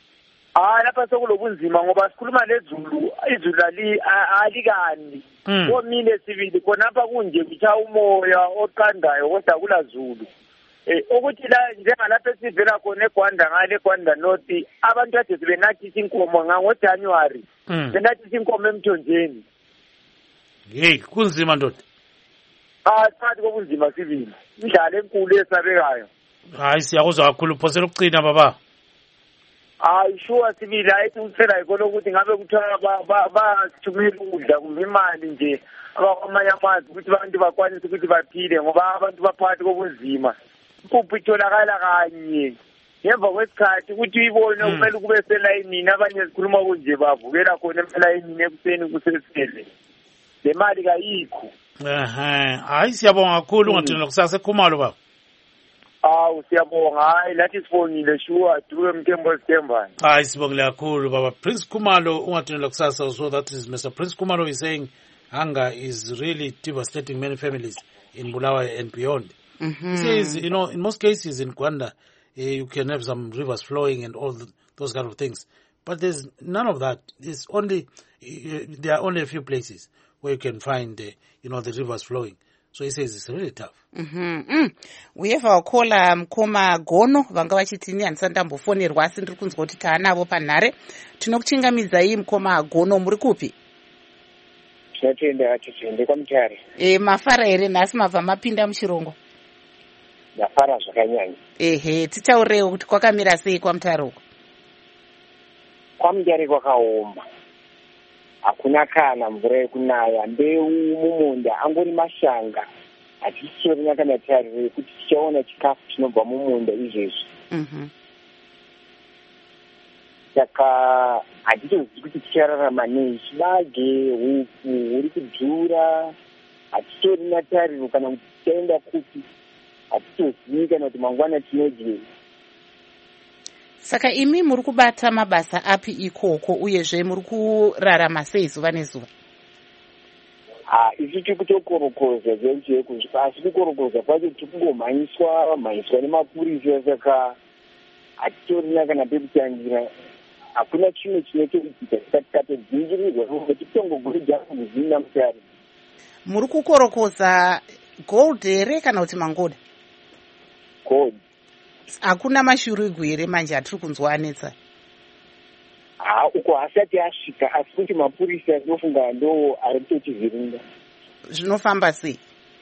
hayi lapha sekulobunzima ngoba sikhuluma lezulu izulu ali alikani komile sibili khonapha kunje kutha umoya oqandayo kodwa kula zulu eh ukuthi la njengalapha esivela khona eGwanda ngale eGwanda North abantu kade benathisa inkomo ngo January benathisa inkomo emthonjeni hey kunzima ndoda ah sathi kobunzima sibili indlala enkulu esabekayo hayi siyakuzwa kakhulu phosela ukucina baba hayi sure sibili ayithi uthela ikolo ukuthi ngabe kuthiwa basithumela ukudla kumbe imali nje abakwamanye amazwi ukuthi abantu bakwanise ukuthi baphile ngoba abantu baphakathi kobunzima impuphu itholakala kanye ngemva kwesikhathi ukuthi uyibone kumele kube selayinini abanye sikhuluma kunje bavukela khona elayinini ekuseni kusesele le mali kayikho ehe hayi siyabonga kakhulu ungathini lokusasa ekhumalo baba awu siyabonga hayi lathi sifonile sure duke mthembo sithembane hayi sibongile kakhulu baba Prince Khumalo ungathini lokusasa so that is Mister Prince Khumalo is saying hunger is really devastating many families in Bulawayo and beyond. Mm-hmm. He says, you know, in most cases in Gwanda, uh, you can have some rivers flowing and all the, those kind of things. But there's none of that. It's only, uh, there are only a few places where you can find, uh, you know, the rivers flowing. So he says it's really tough. Mm-hmm. Mm. We have our caller Mkoma Gono vanga vachitini anisandambofonerwa asi ndiri kunzwa kuti taanavo panhare. Tinokuchingamidza iyi Mkoma Gono muri kupi? Tinotenda tichende kwaMutare. Eh mafara here nhasi mabva mapinda muchirongo. Ndafara zvakanyanya. Ehe titaurewo kuti kwakamira sei kwaMutare uko? KwaMutare kwakaoma. Hakuna kana mvura yekunaya, mbeu mumunda angori mashanga. Hatichitorina kana tarire kuti tichaona chikafu chinobva mumunda izvezvi. Mhm. Saka hatitozivi kuti tichararama nei, chibage, huku huri kudhura, hatitorina tariro kana kuti tichaenda kupi, hatitozivi kana kuti mangwana tinodyei. Saka imi muri kubata mabasa api ikoko uyezve muri kurarama sei zuva nezuva? Ah, isu tiri kutokorokoza zveku asi kukorokoza kwacho tiri kungomhanyiswa mhanyiswa nemapurisa saka hatitorina kana pekutangira. Hakuna chimwe chinotoitika tikatodzingirirwa kuti titongoguri jangu muzina Mutare. Muri kukorokoza gold here kana kuti mangoda? Gold. Hakuna mashurugwi here manje atiri kunzwa anetsa? Ah, uko hasati asvika asi kuti mapurisa ndinofunga ndo ari kutochivhiringa. Zvinofamba sei?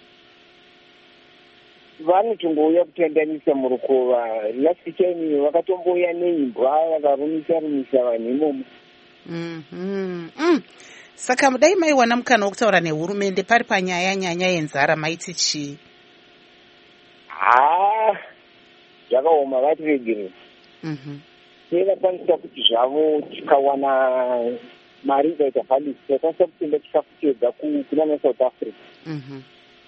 Vanotongouya kutandanisa murukova. Last time vakatomboya neimbwa vakarumisa rumisa vanhu imomo. Mhm. Mm. Saka dai maiwana mukana wokutaura nehurumende pari panyaya nyanya yenzara maiti chii? Ah, zvakaoma vatiregere. Mhm. Nevakwanisa kuti zvavo tikawana mari ikaita valisi takwanisa kutenga chikafu chega kunana South Africa. Mhm.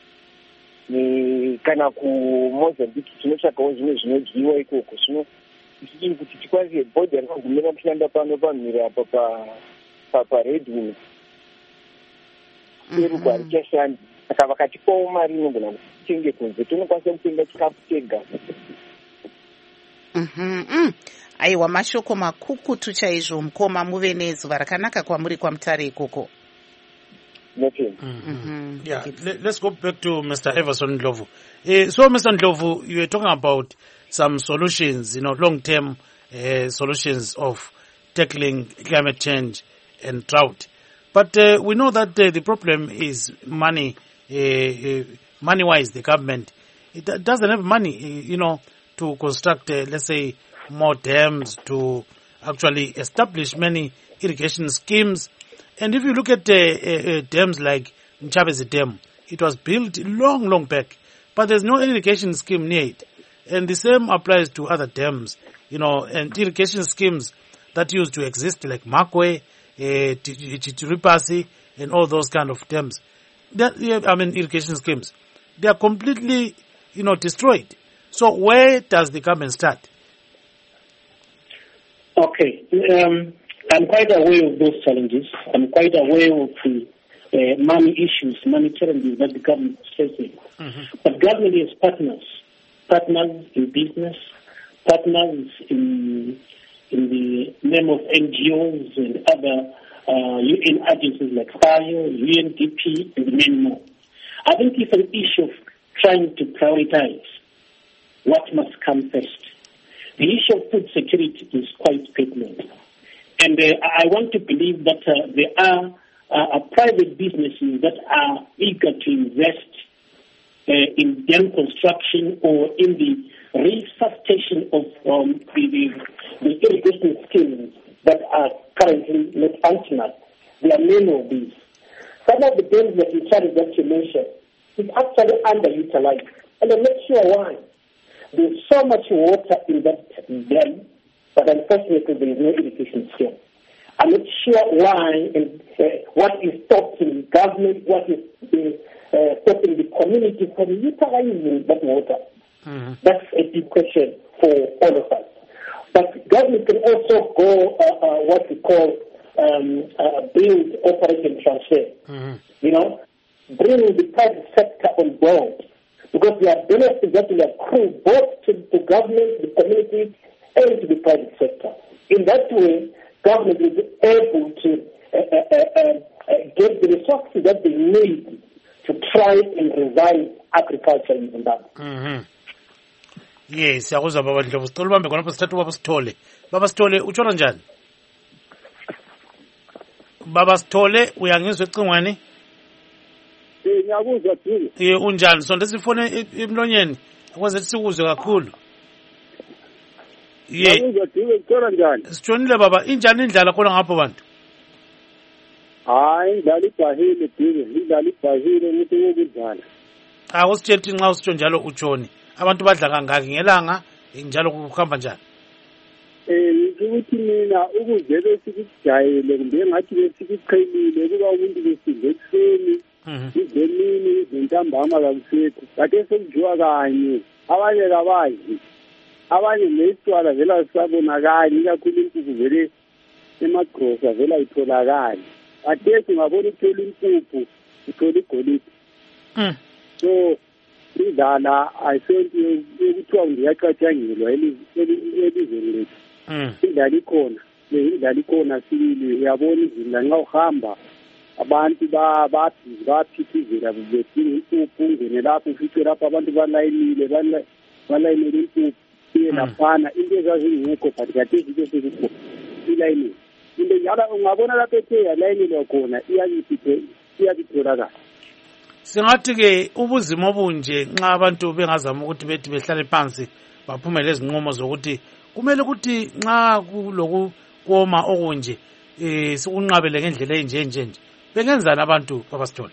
Ni kana kuMozambique tinotsvakawo zvimwe zvinodyiwa ikoko zvino ichitiri kuti tikwanise bhodha rinogumira kushanda pano pamhiri apa paredwood seruko harichashandi saka vakatipawo mari inogona kuti titenge kunze tinokwanisa kutenga chikafu chega. Mhm. Aiwa mashoko makukutu chaizvo Mkoma, muve nezuva rakanaka kwamuri kwaMutare ikoko. Nothing. Mm-hmm. Yeah, Let, let's go back to Mister Everson Ndlovu. Uh, so, Mister Ndlovu, you were talking about some solutions, you know, long-term uh, solutions of tackling climate change and drought. But uh, we know that uh, the problem is money. Uh, uh, money-wise, the government it doesn't have money, you know, to construct, uh, let's say, more dams, to actually establish many irrigation schemes. And if you look at uh, uh, dams like Mchabezi Dam, it was built long, long back, but there's no irrigation scheme near it. And the same applies to other dams, you know, and irrigation schemes that used to exist like Makwe, uh, Chichiripasi, and all those kind of dams. That, I mean, irrigation schemes. They are completely, you know, destroyed. So where does the government start? Okay. Um, I'm quite aware of those challenges. I'm quite aware of the uh, money issues, money challenges that the government is facing. Mm-hmm. But government is partners, partners in business, partners in in the name of N G Os and other uh, U N agencies like F A O, U N D P, and many more. I think it's an issue of trying to prioritize what must come first. The issue of food security is quite pertinent. And uh, I want to believe that uh, there are uh, private businesses that are eager to invest uh, in dam construction or in the resuscitation of um, the, the, the irrigation schemes that are currently not functional. There are many of these. Some of the dams that you started that you mentioned is actually underutilized. And I'm not sure why. There's so much water in that dam, but unfortunately there is no irrigation scheme. I'm not sure why and uh, what is stopping government, what is uh, uh, stopping the community from utilizing that water. Mm-hmm. That's a big question for all of us. But government can also go uh, uh, what we call um, uh, build, operate, and transfer. Mm-hmm. You know, bring the private sector on board, because there are benefits that will accrue both to the government, the community, and to the private sector. In that way, government will be able to uh, uh, uh, uh, get the resources that they need to try and revive agriculture in Zimbabwe. Mm-hmm. Yes, siyakuzwa baba Ndlovu. Sicela ubambe khonapho sithatha ubaba Sithole. Baba Sithole, utshona njani? Baba Sithole, uyangizwa ecingweni? Eh, ngiyakuzwa Thule. Eh, unjani? Sonde sifone emlonyeni. Akwazi ukuthi sikuzwe kakhulu. Ye. Ngiyakuzwa Thule, utshona njani? Sitshonile baba, injani indlala khona ngapho bantu? Hayi, indlala ibhahile Thule, indlala ibhahile umuntu wokudlala. Ah, usitshela ukuthi nxa usitsho njalo utshoni. Abantu badla kangaki ngelanga njalo kuhamba njani? Eh, ukuthi mina ukuzele sikujayele kumbe ngathi besikuqhelile kuba umuntu besidle ekuseni, izemini, zentambama kakusekho. Kade sekujwa kanye, abanye kabazi. Abanye nesitwala vela sabonakali, ikakhulu impuphu vele emagrosa vela itholakali. Kade singabona uthola impuphu, uthola igolide. Mm. So indlala ayisonto yokuthiwa ngiyacatshangelwa elizweni lethu. Indlala ikhona, indlala ikhona sibili, uyabona izinto nxa uhamba abantu baphithizela bedinga impuphu, ungene lapho ufice lapho abantu balayinile balayinile impuphu iye laphana, into ezazingekho but kade izinto sezikho ilayinile. Into njalo ungabona lapho ethe yalayinelwa khona iyakitholakala. Singathi-ke ubuzima obunje nxa abantu bengazama ukuthi bethi behlale phansi baphumele izinqumo zokuthi kumele ukuthi nxa kulokukoma okunje um sikunqabele ngendlela enje nje nje bengenzani abantu babasithole?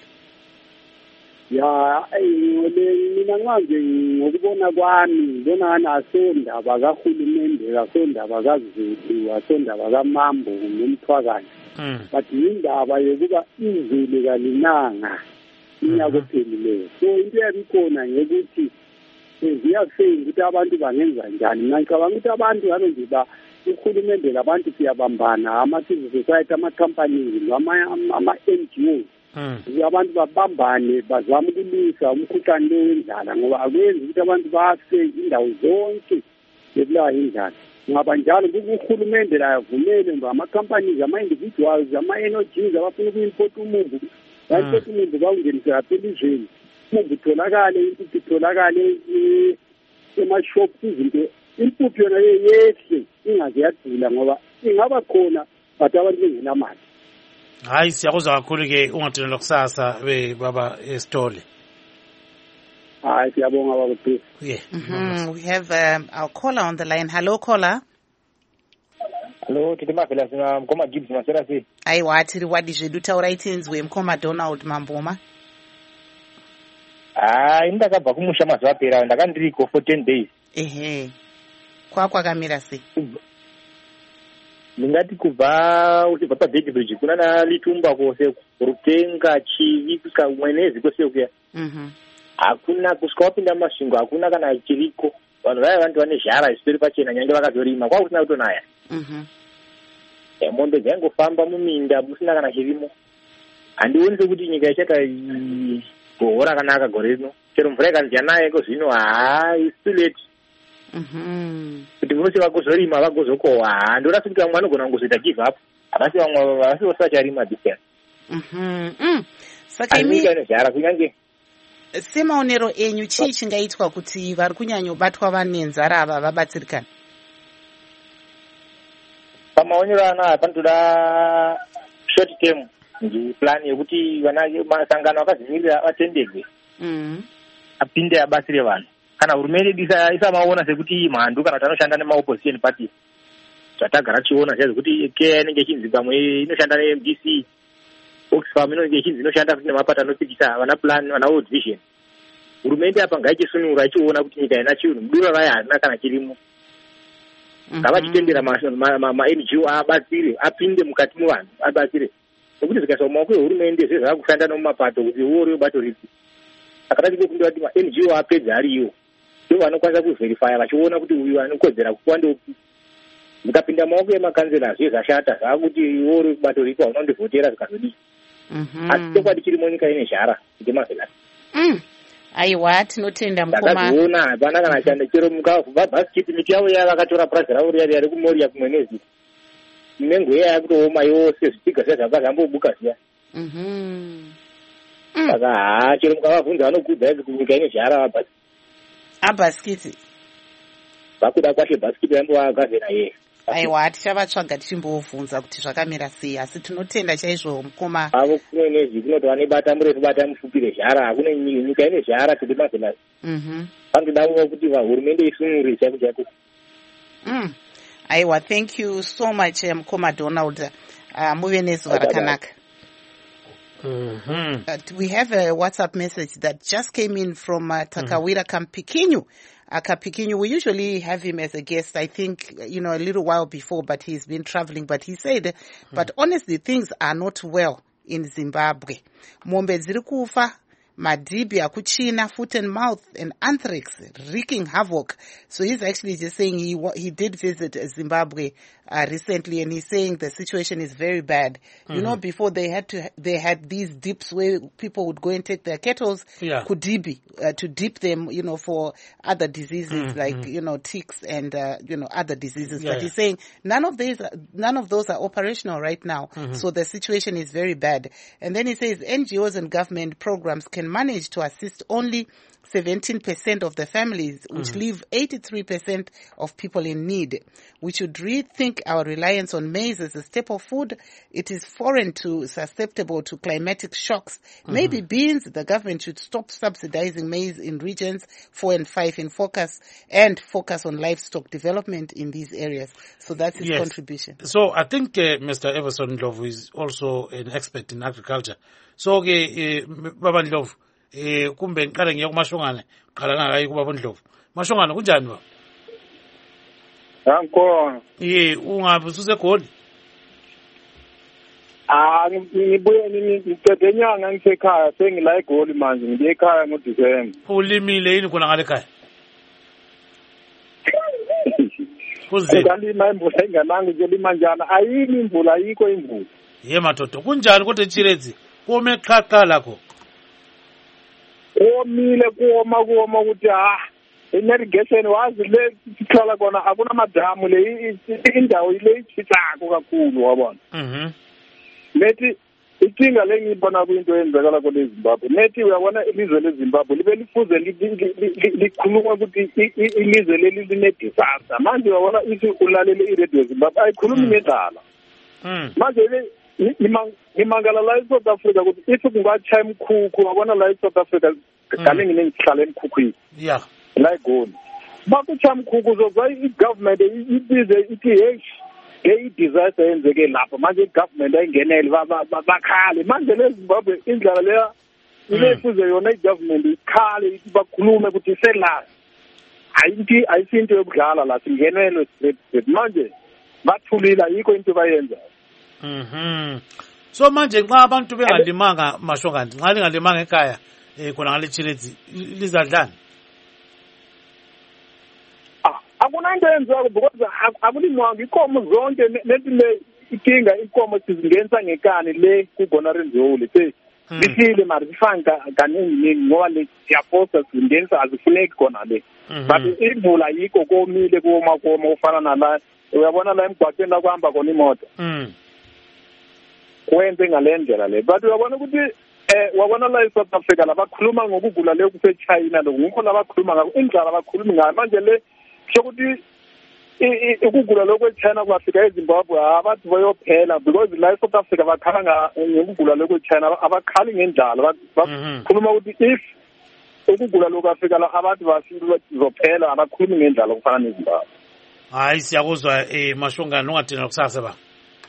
Ya, mina manje ngokubona kwami ngibona ngani asondaba kahulumende, asondaba kazulu, asondaba kamambo nomthwakazi, but yindaba yokuba izulu kalinanga inyaka ophelileyo. So into yabikhona ngekuthi ziyafeyini ukuthi abantu bangenza njani. Mina ngicabanga ukuthi abantu ngabe nje uhulumende labantu siyabambana, ama-civil society, ama-companies, ama-N G Os, abantu babambane bazame ukulwisa umkhuhlane lo wendlala, ngoba akwenzi ukuthi abantu bafe indawo zonke bebulawa yindlala. Ngaba njalo uhulumende la avumele ama-companies, ama-individuals, ama-N G Os abafuna ukuyimport umumbu, bayiphethe umumbu bawungenise lapha elizweni, umumbu utholakale, impuphu itholakale ema-shops, izinto impuphu yona yehle ingaze yadula, ngoba ingaba khona but abantu bengenamali. Hayi, siyakuzwa kakhulu-ke ungadinelwa kusasa baba Sithole. Hayi, siyabonga baba Chris. Yeah. Mm-hmm. We have um, our caller on the line. Hello, caller. Hello, titimavela sina mkoma Gibbs masera si. Aiwa, tiri wadizve dutaura itinzwe mkoma Donald Mamboma. Ah, ndakabva kumusha mazuva apera, ndakandiriko for ten days. Ehe. Kwakwakamira sei? Ndingati kubva uchibva paBed Bridge kuna na Litumba kwose Rutenga Chivi kusvika Mwenezi kwose ukuya. Mhm. Hakuna kusvika wapinda mumasvingo, hakuna kana chiriko. Vanhu vaya vantu vane zhara zvistori pachena nyange vakazorima, kwakusina kutonaya. Mhm. Mombe dzaingofamba muminda musina kana chirimo. Handioni sekuti nyika ichaita gohora rakanaka gore rino. Chero mvura ikanzi yanayo zvino, haa, it's too late. kuti vose vagozorima vagozokohwa ndorasi kuti vamwe vanogona kungozoita give up havasi vamwe havasi vose vacharima disana saka imi inozhara kunyange semaonero enyu chii chingaitwa kuti vari kunyanyobatwa vane nzara ava vabatsirikana? pamaonero ana panotoda short term plan yekuti masangano akadzimirira vatendegwe apinde abatsire vanhu. Kana hurumende isamaona sekuti mhandu kana kuti anoshanda nemaopposition parties zvatagara tichiona sezvekuti K inenge ichinzi pamwe inoshanda ne-M D C, Oxfam inenge ichinzi inoshanda futi nemapato anopikisa vana plan vana World Vision. Hurumende apa ngaichisunura ichiona kuti nyika ina chiunhu mudura vayo harina kana chirimo. Ngavachitendera ma-N G O abatsire apinde mukati muvanhu abatsire nekuti zvikaiswa mumaoko ehurumende zvezvava kushanda nomumapato kuti uori bato ripi. Saka tachikumbira kuti ma-N G O apedza ariyo ndivo vanokwanisa kuvherifya vachiona kuti uyu anokodzera kupuwa ndopi. Mukapinda maoko emakanzela zve zvashata zvakuti uori bato ripi haunondivhotera zvikazodii. Asi chokwadi chirimo nyika ine zhara ngemavhelasi. Aiwa, tinotenda mukoma. Takaona hapana kana chanda chero mukabhasikiti miti yavo yava vakatora purazi ravo riya riya rekumoria kumwe nezi. Mengo iya yakutooma yose zvipiga zviya zvakazambobuka zviya. Saka haa chero mukavabvunza vanokudza idzi kunyika ine zhara vabhasikiti. Abhasikiti? Vakuda kwashe bhasikiti yambovagavhera yeye. Aiwa, tichavatsvaga tichimbovhunza kuti zvakamira sei, asi tinotenda chaizvo mukoma. Avo kumwe nezi kunoti vane bata murefu bata mufupire zhara, hakuna nyika ine zhara tiri mazelasi. Panotodawo kuti vahurumende isunure chako chako. Aiwa, thank you so much mukoma Donald. Uh, muve nezuva rakanaka. Mm-hmm. Uh, we have a WhatsApp message that just came in from uh, Takawira mm-hmm. Kampikinyu. Uh, Kampikinyu, we usually have him as a guest, I think, you know, a little while before, but he's been traveling. But he said, mm-hmm. but honestly, things are not well in Zimbabwe. Mombe dziri kufa, madhibi akuchina, foot and mouth, and anthrax wreaking havoc. So he's actually just saying he he did visit Zimbabwe uh, recently, and he's saying the situation is very bad. Mm-hmm. You know, before they had to they had these dips where people would go and take their kettles, yeah. kudibi, uh, to dip them, you know, for other diseases mm-hmm. like you know ticks and uh, you know other diseases. Yeah, but yeah. he's saying none of these none of those are operational right now. Mm-hmm. So the situation is very bad. And then he says N G Os and government programs can manage to assist only seventeen percent of the families, which mm-hmm. leave eighty-three percent of people in need. We should rethink our reliance on maize as a staple food. It is foreign to, susceptible to climatic shocks. Mm-hmm. Maybe beans, the government should stop subsidizing maize in regions four and five in focus and focus on livestock development in these areas. So that's his yes. contribution. So I think uh, Mister Everson Ndlovu is also an expert in agriculture. So, uh, Baba Ndlovu, eh kumbe ngiqale ngiye kumashongane qala ngakayi kuba Ndlovu mashongane kunjani ba Yanko eh ungabe usegoli ah ngibuye ngicede nyanga ngisekhaya sengila egoli manje ngiye ekhaya ngo December ulimile yini khona ngale ekhaya kuze ngalima imvula ingananga nje limanjana ayini imvula ayikho imvula ye madodo kunjani kodwa etshiredzi kome qhaqa lakho omile kuoma kuoma ukuthi ah irrigation wazi le sithola kona akuna madamu le indawo ile ichithako kakhulu wabona mhm lethi ikinga lengibona kwinto eyenzakala kule Zimbabwe nethi uyabona ilizwe leZimbabwe libe lifuze likhuluma ukuthi ilizwe leli line disaster manje uyabona ithi ulalele iRadio Zimbabwe ayikhulumi nendala manje le ngimangala la eSouth Africa ukuthi ithi kungachaya emkhukhu wabona la eSouth Africa kaningi nengihlala emkhukhwini yeah la egoli bakuchaya emkhukhu zozwa igovernment ibize ithi hey hey disaster yenzeke lapha manje igovernment ayingenele bakhale manje leZimbabwe indlela leya ilefuze yona igovernment ikhale ithi bakhulume ukuthi sela ayinti ayisinto yokudlala la singenelwe straight manje bathulila yikho into bayenza. Mhm. So manje nxa abantu bengalimanga mashongani nxa lingalimanga ekhaya eh khona ngale Chiredzi lizadlana. Ah akuna into yenziwa because akulimwanga ikomo zonke nethi le ikinga ikomo sizingenisa ngekani le kuGonarenzoli lithile mari lifanga kaningi ngoba le siyaposta singenisa azifuneki khona le but imvula yikho komile koma koma ufana nala uyabona la emgwaqeni la kuhamba khona imoto kwenze ngale ndlela le but uyabona ukuthi eh wabona la eSouth Africa labakhuluma ngokugula le kuseChina lo ngikho labakhuluma ngako indlela abakhulumi ngayo manje le sokuthi ukugula lokho eChina kwafika eZimbabwe abantu bayophela because la eSouth Africa bakhala ngokugula lokho eChina abakhali ngendlala bakhuluma ukuthi if ukugula lokho afika la abantu bazophela abakhulumi ngendlala kufana neZimbabwe. Hayi siyakuzwa eh Mashongana ungadina kusasa ba.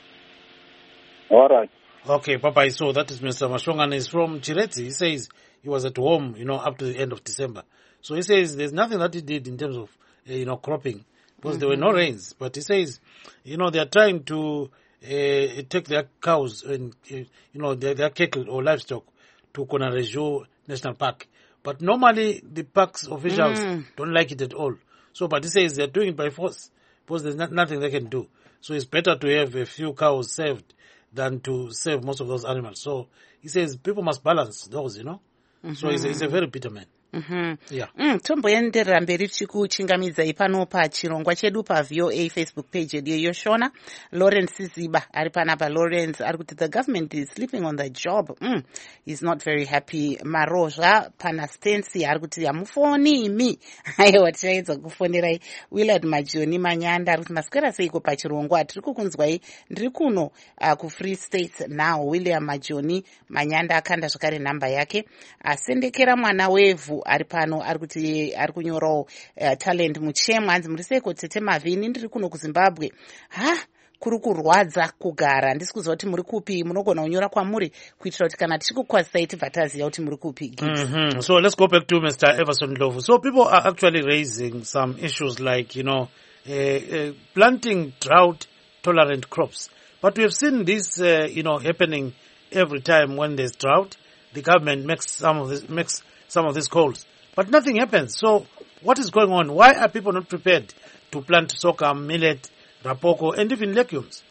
All right. Okay, Papa, so that is Mister Mashongana is from Chireti. He says he was at home, you know, up to the end of December. So he says there's nothing that he did in terms of, uh, you know, cropping because mm-hmm. there were no rains. But he says, you know, they are trying to uh, take their cows and, uh, you know, their, their cattle or livestock to Konarejo National Park. But normally the parks officials mm. don't like it at all. So, but he says they're doing it by force because there's not, nothing they can do. So it's better to have a few cows saved than to save most of those animals. So he says people must balance those, you know. Mm-hmm. So he's a, he's a very bitter man. Mm-hmm. Yeah. Mm, tomboenderera mberi tichikuchingamidzai pano pachirongwa chedu paV O A Facebook page yedu yoshona. Lawrence Ziba ari panapa. Lawrence ari kuti the government is sleeping on the job. Mm, he's not very happy. Marozha pana Stensi ari kuti hamufoni imi. Aiwa tichaedza kufonirai. Willard Majoni Manyanda ari kuti maswera seiko pachirongwa tiri kukunzwai ndiri kuno uh, kuFree State now. William Majoni Manyanda akanda zvakare nhamba yake. Asendekera mwana wevhu ari pano ari kuti ari kunyorawo uh, talent muchemo hanzi muri seiko tete mavini ndiri kuno kuZimbabwe. Ha kuri kurwadza kugara ndisi kuziva kuti muri kupi munogona kunyora kwamuri kuitira kuti kana tichikukwazisai tibva taziva kuti muri kupi. Mm-hmm. So let's go back to Mister Everson Ndlovu. So people are actually raising some issues like, you know, uh, uh, planting drought tolerant crops, but we have seen this uh, you know happening every time when there's drought. The government makes some of this makes some of these calls, but nothing happens. So what is going on? Why are people not prepared to plant sorghum, millet, rapoko, and even legumes?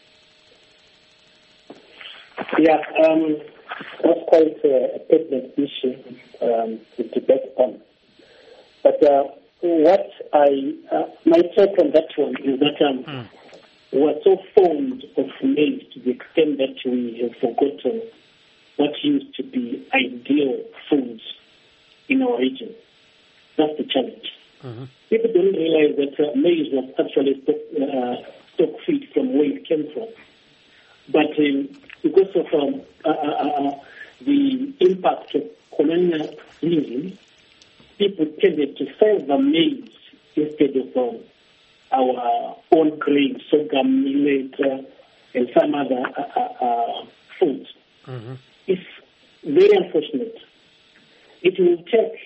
Yeah, um, that's quite a pertinent issue um, to debate on. But uh, what I, uh, my take on that one is that um, mm. we're so fond of maize to the extent that we have forgotten what used to be ideal foods in our region. That's the challenge. Mm-hmm. People don't realize that uh, maize was actually stock, uh, stock feed from where it came from. But um, because of um, uh, uh, uh, the impact of colonialism, people tended to favor maize instead of um, our own grains, sorghum, millet, uh, and some other uh, uh, uh, foods. Mm-hmm. It's very unfortunate. It will take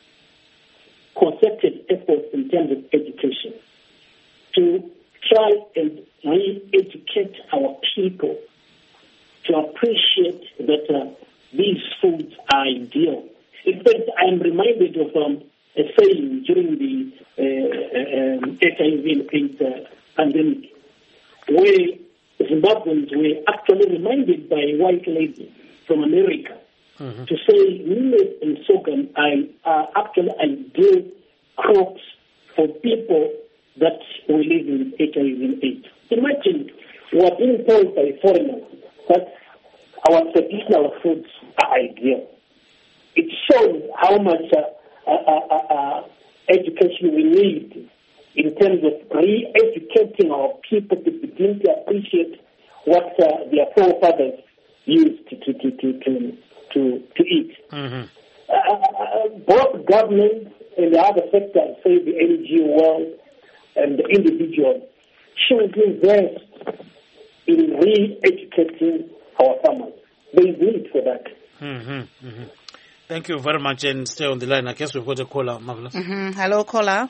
concerted efforts in terms of education to try and re-educate our people to appreciate that uh, these foods are ideal. In fact, I am reminded of um, a saying during the uh, um, H I V and AIDS uh, pandemic, where Zimbabweans were actually reminded by a white lady from America mm-hmm. to say millet and sorghum are, are actually ideal crops for people that were living with H I V and AIDS. Imagine we are being told by foreigners that our traditional foods are ideal. It shows how much uh, uh, uh, uh, education we need in terms of re-educating our people to begin to appreciate what uh, their forefathers used to to to to to, to, to eat. Mm-hmm. Uh, both government and the other sectors, say the N G O world and the individual, should invest in re-educating our farmers. There is need for that. Mm-hmm. Mm-hmm. Thank you very much, and stay on the line. I guess we've got a caller, Marvelous. Mm-hmm. Hello, caller.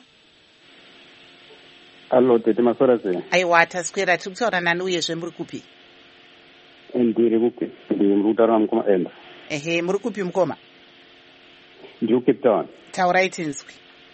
Hello, Tete Masorase. Aiwa, taskwera tukutaura nani uyezve muri kupi? Ndiri kupi, ndiri murutaura mukoma enda. Ehe, muri kupi mukoma? Ndiri Cape Town. Taurai tinzwi.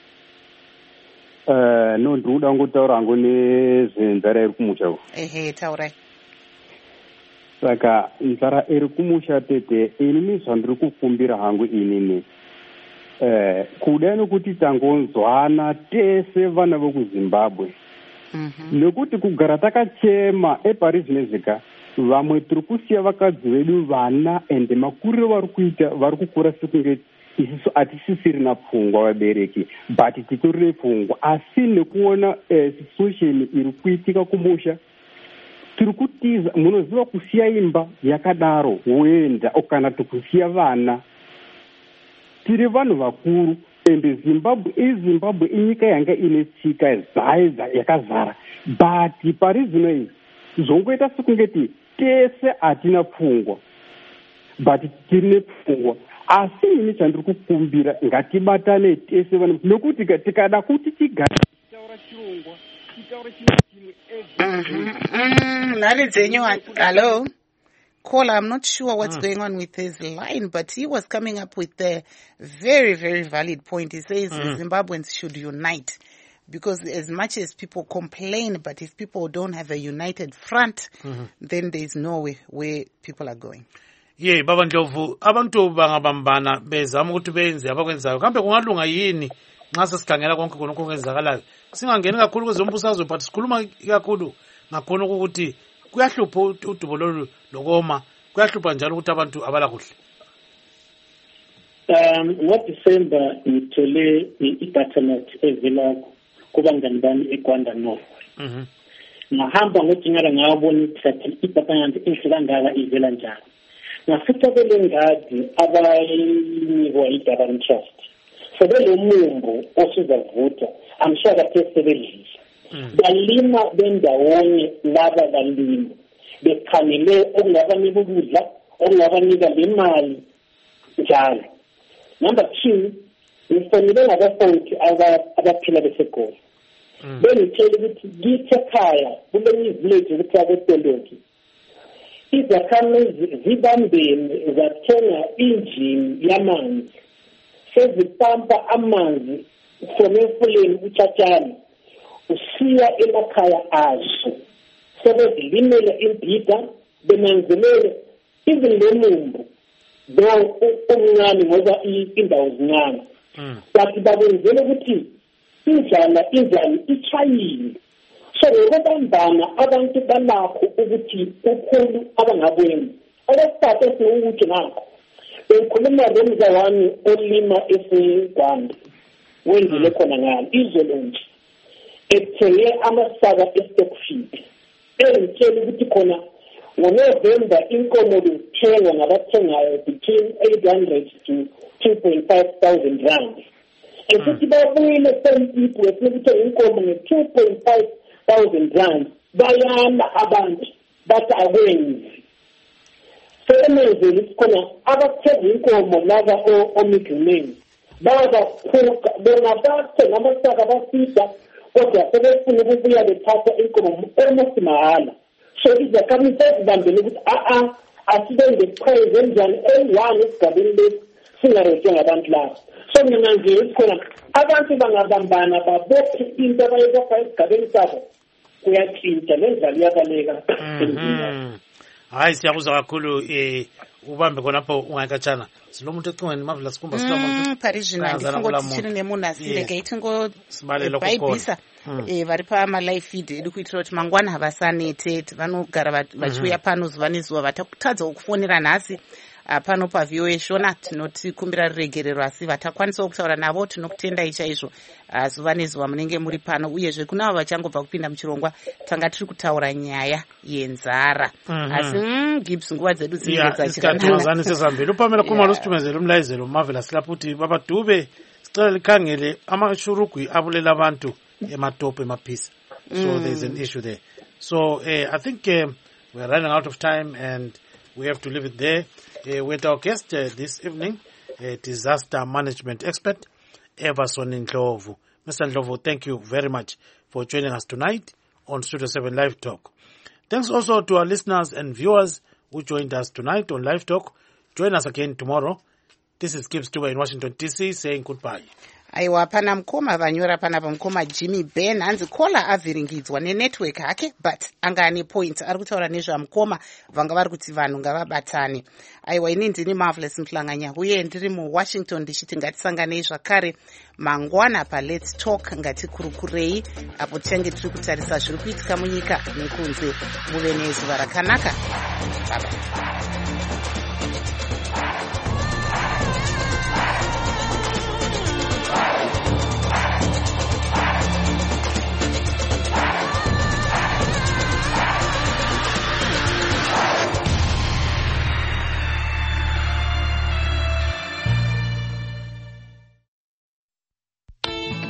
Uh, no, ndiri kuda kungotaura hangu nezvenzara iri kumucha. Ehe, taurai. saka nzara iri kumusha tete inini zvandiri kukumbira hangu inini eh kuda nokuti tangonzwana tese vana vokuzimbabwe nekuti kugara takachema eparis nezvika vamwe tiri kusiya vakadzi vedu vana ende makuriro vari kuita vari kukura sekunge isusu hatisisiri napfungwa vabereki but titori nepfungwa asi nekuona eh, situation iri kuitika kumusha tiri kutiza munoziva kusiya imba yakadaro woenda kana tikusiya vana tiri vanhu vakuru ende zimbabwe izimbabwe inyika yanga ine tsika dzayo yakazara but pari zvino izvi zvongoita sekungeti tese hatina pfungwa but tiri nepfungwa asi ini chandiri kukumbira ngatibatane tese vanhu nokuti tikada kuti tigare tichitaura chirongwa titaura chimwe chimwe nhare dzenyu. Hello caller, I'm not sure what's mm. going on with his line, but he was coming up with a very very valid point. He says mm. Zimbabweans should unite, because as much as people complain, but if people don't have a united front, mm-hmm. then there's nowhere where people are going. Ye baba Ndlovu, abantu bangabambana bezama ukuthi benze abakwenzayo kambe kungalunga yini nxa sesikhangela konke konke okwenzakalayo singangeni kakhulu kwezombusazwe, but sikhuluma kakhulu ngakhona ukuthi kuyahlupha udubo lolu lokoma, kuyahlupha njalo ukuthi abantu abala kuhle. Um ngoDisemba ngithole i-internet evela kubangani bami eGwanda North. Mhm. Ngahamba ngojingala ngabona ukuthi i-internet inhle kangaka ivela njalo. Ngafika bele ngadi abayinikwa i-Durban Trust. Sebele umumbo osizavuta amshaka tesebelile. Balima bendawonye laba balimi bekhanele okungabanika ukudla okungabanika lemali njalo. Number two, ngifanele ngabafundi abaphila besekolo. Bengitshela ukuthi ngithekhaya kule village ukuthi akutoloki. Izakhamizi zibambene zathenga injini yamanzi sezipampa amanzi from emfuleni uTshatshana usiya emakhaya azo sebezilimela imbida benanzelele even lemumbu do umncane ngoba indawo zincane bathi babenzele ukuthi indlala injani ichayile. So ngokubambana abantu balakho ukuthi ukhulu abangabweni abasithathe ukuthi nakho bengikhuluma nomzawami olima eseGwanda wendile khona ngalo izolo nje ethele amasaka estockfeed engitshela ukuthi khona ngoNovember inkomo zithengwa ngabathengayo between eight hundred to two point five thousand rand. Esithi babuyile sempipho ukuthi inkomo nge-two point five thousand rand bayana abantu bathi akwenzi. Sebenenzele khona abathenga inkomo laba omidlumeni bazaphuka bengabathe namasaka basida kodwa sebefuna ukubuya bethatha inkomo almost mahala. So izakhamizi ezibambele ukuthi a-a asibenze praise enjani eyi-one esigabeni lesi singarethe ngabantu labo. So mina nje khona abantu bangabambana babophe into abayibopha esigabeni sabo kuyatshintsha lendlala iyabaleka. Hayi siyakuzwa kakhulu eh ubambe khonapho ungakatshana silomuntu ecingweni mavela sikumba silamuntu parijina ndifungo tichiri nemunhu asirega itingo baibhisa eh vari pamalive feed edu kuitira kuti mangwana havasanete vanogara vachiuya pano zuva nezuva vatakutadza kufonera nhasi pano paV O A Shona tinotikumbira ruregerero asi vatakwanisa kutaura navo tinokutendai chaizvo zuva nezuva munenge muri pano uyezve kuna avo vachangobva kupinda muchirongwa tanga tiri kutaura nyaya yenzara asi Gibbs nguva dzedu dzinenge dzachikanaazanisesambe pamela kumalo situmezelo umlayezelo marvelous lapho kuti baba Dube sicela likhangele amashurugwi abulela abantu ematope emaphisa. So there's an issue there. So uh, I think uh, we're running out of time and we have to leave it there. Uh, with our guest uh, this evening, uh, disaster management expert, Everson Ndlovu. Mister Ndlovu, thank you very much for joining us tonight on Studio seven Live Talk. Thanks also to our listeners and viewers who joined us tonight on Live Talk. Join us again tomorrow. This is Gibbs Dube in Washington, D C saying goodbye. aiwa pana mukoma vanyora panapa mukoma Jimmy Ben hanzi kola avhiringidzwa nenetwork hake but anga ane point ari kutaura nezvamukoma vanga vari kuti vanhu ngavabatane. Aiwa ini ndini Marvelous Mhlanganya uye ndiri muWashington ndichiti ngatisanganei zvakare mangwana paLet's Talk ngatikurukurei apo tichange tiri kutarisa zviri kuitika munyika nekunze. Muve nezuva rakanaka. Bye bye.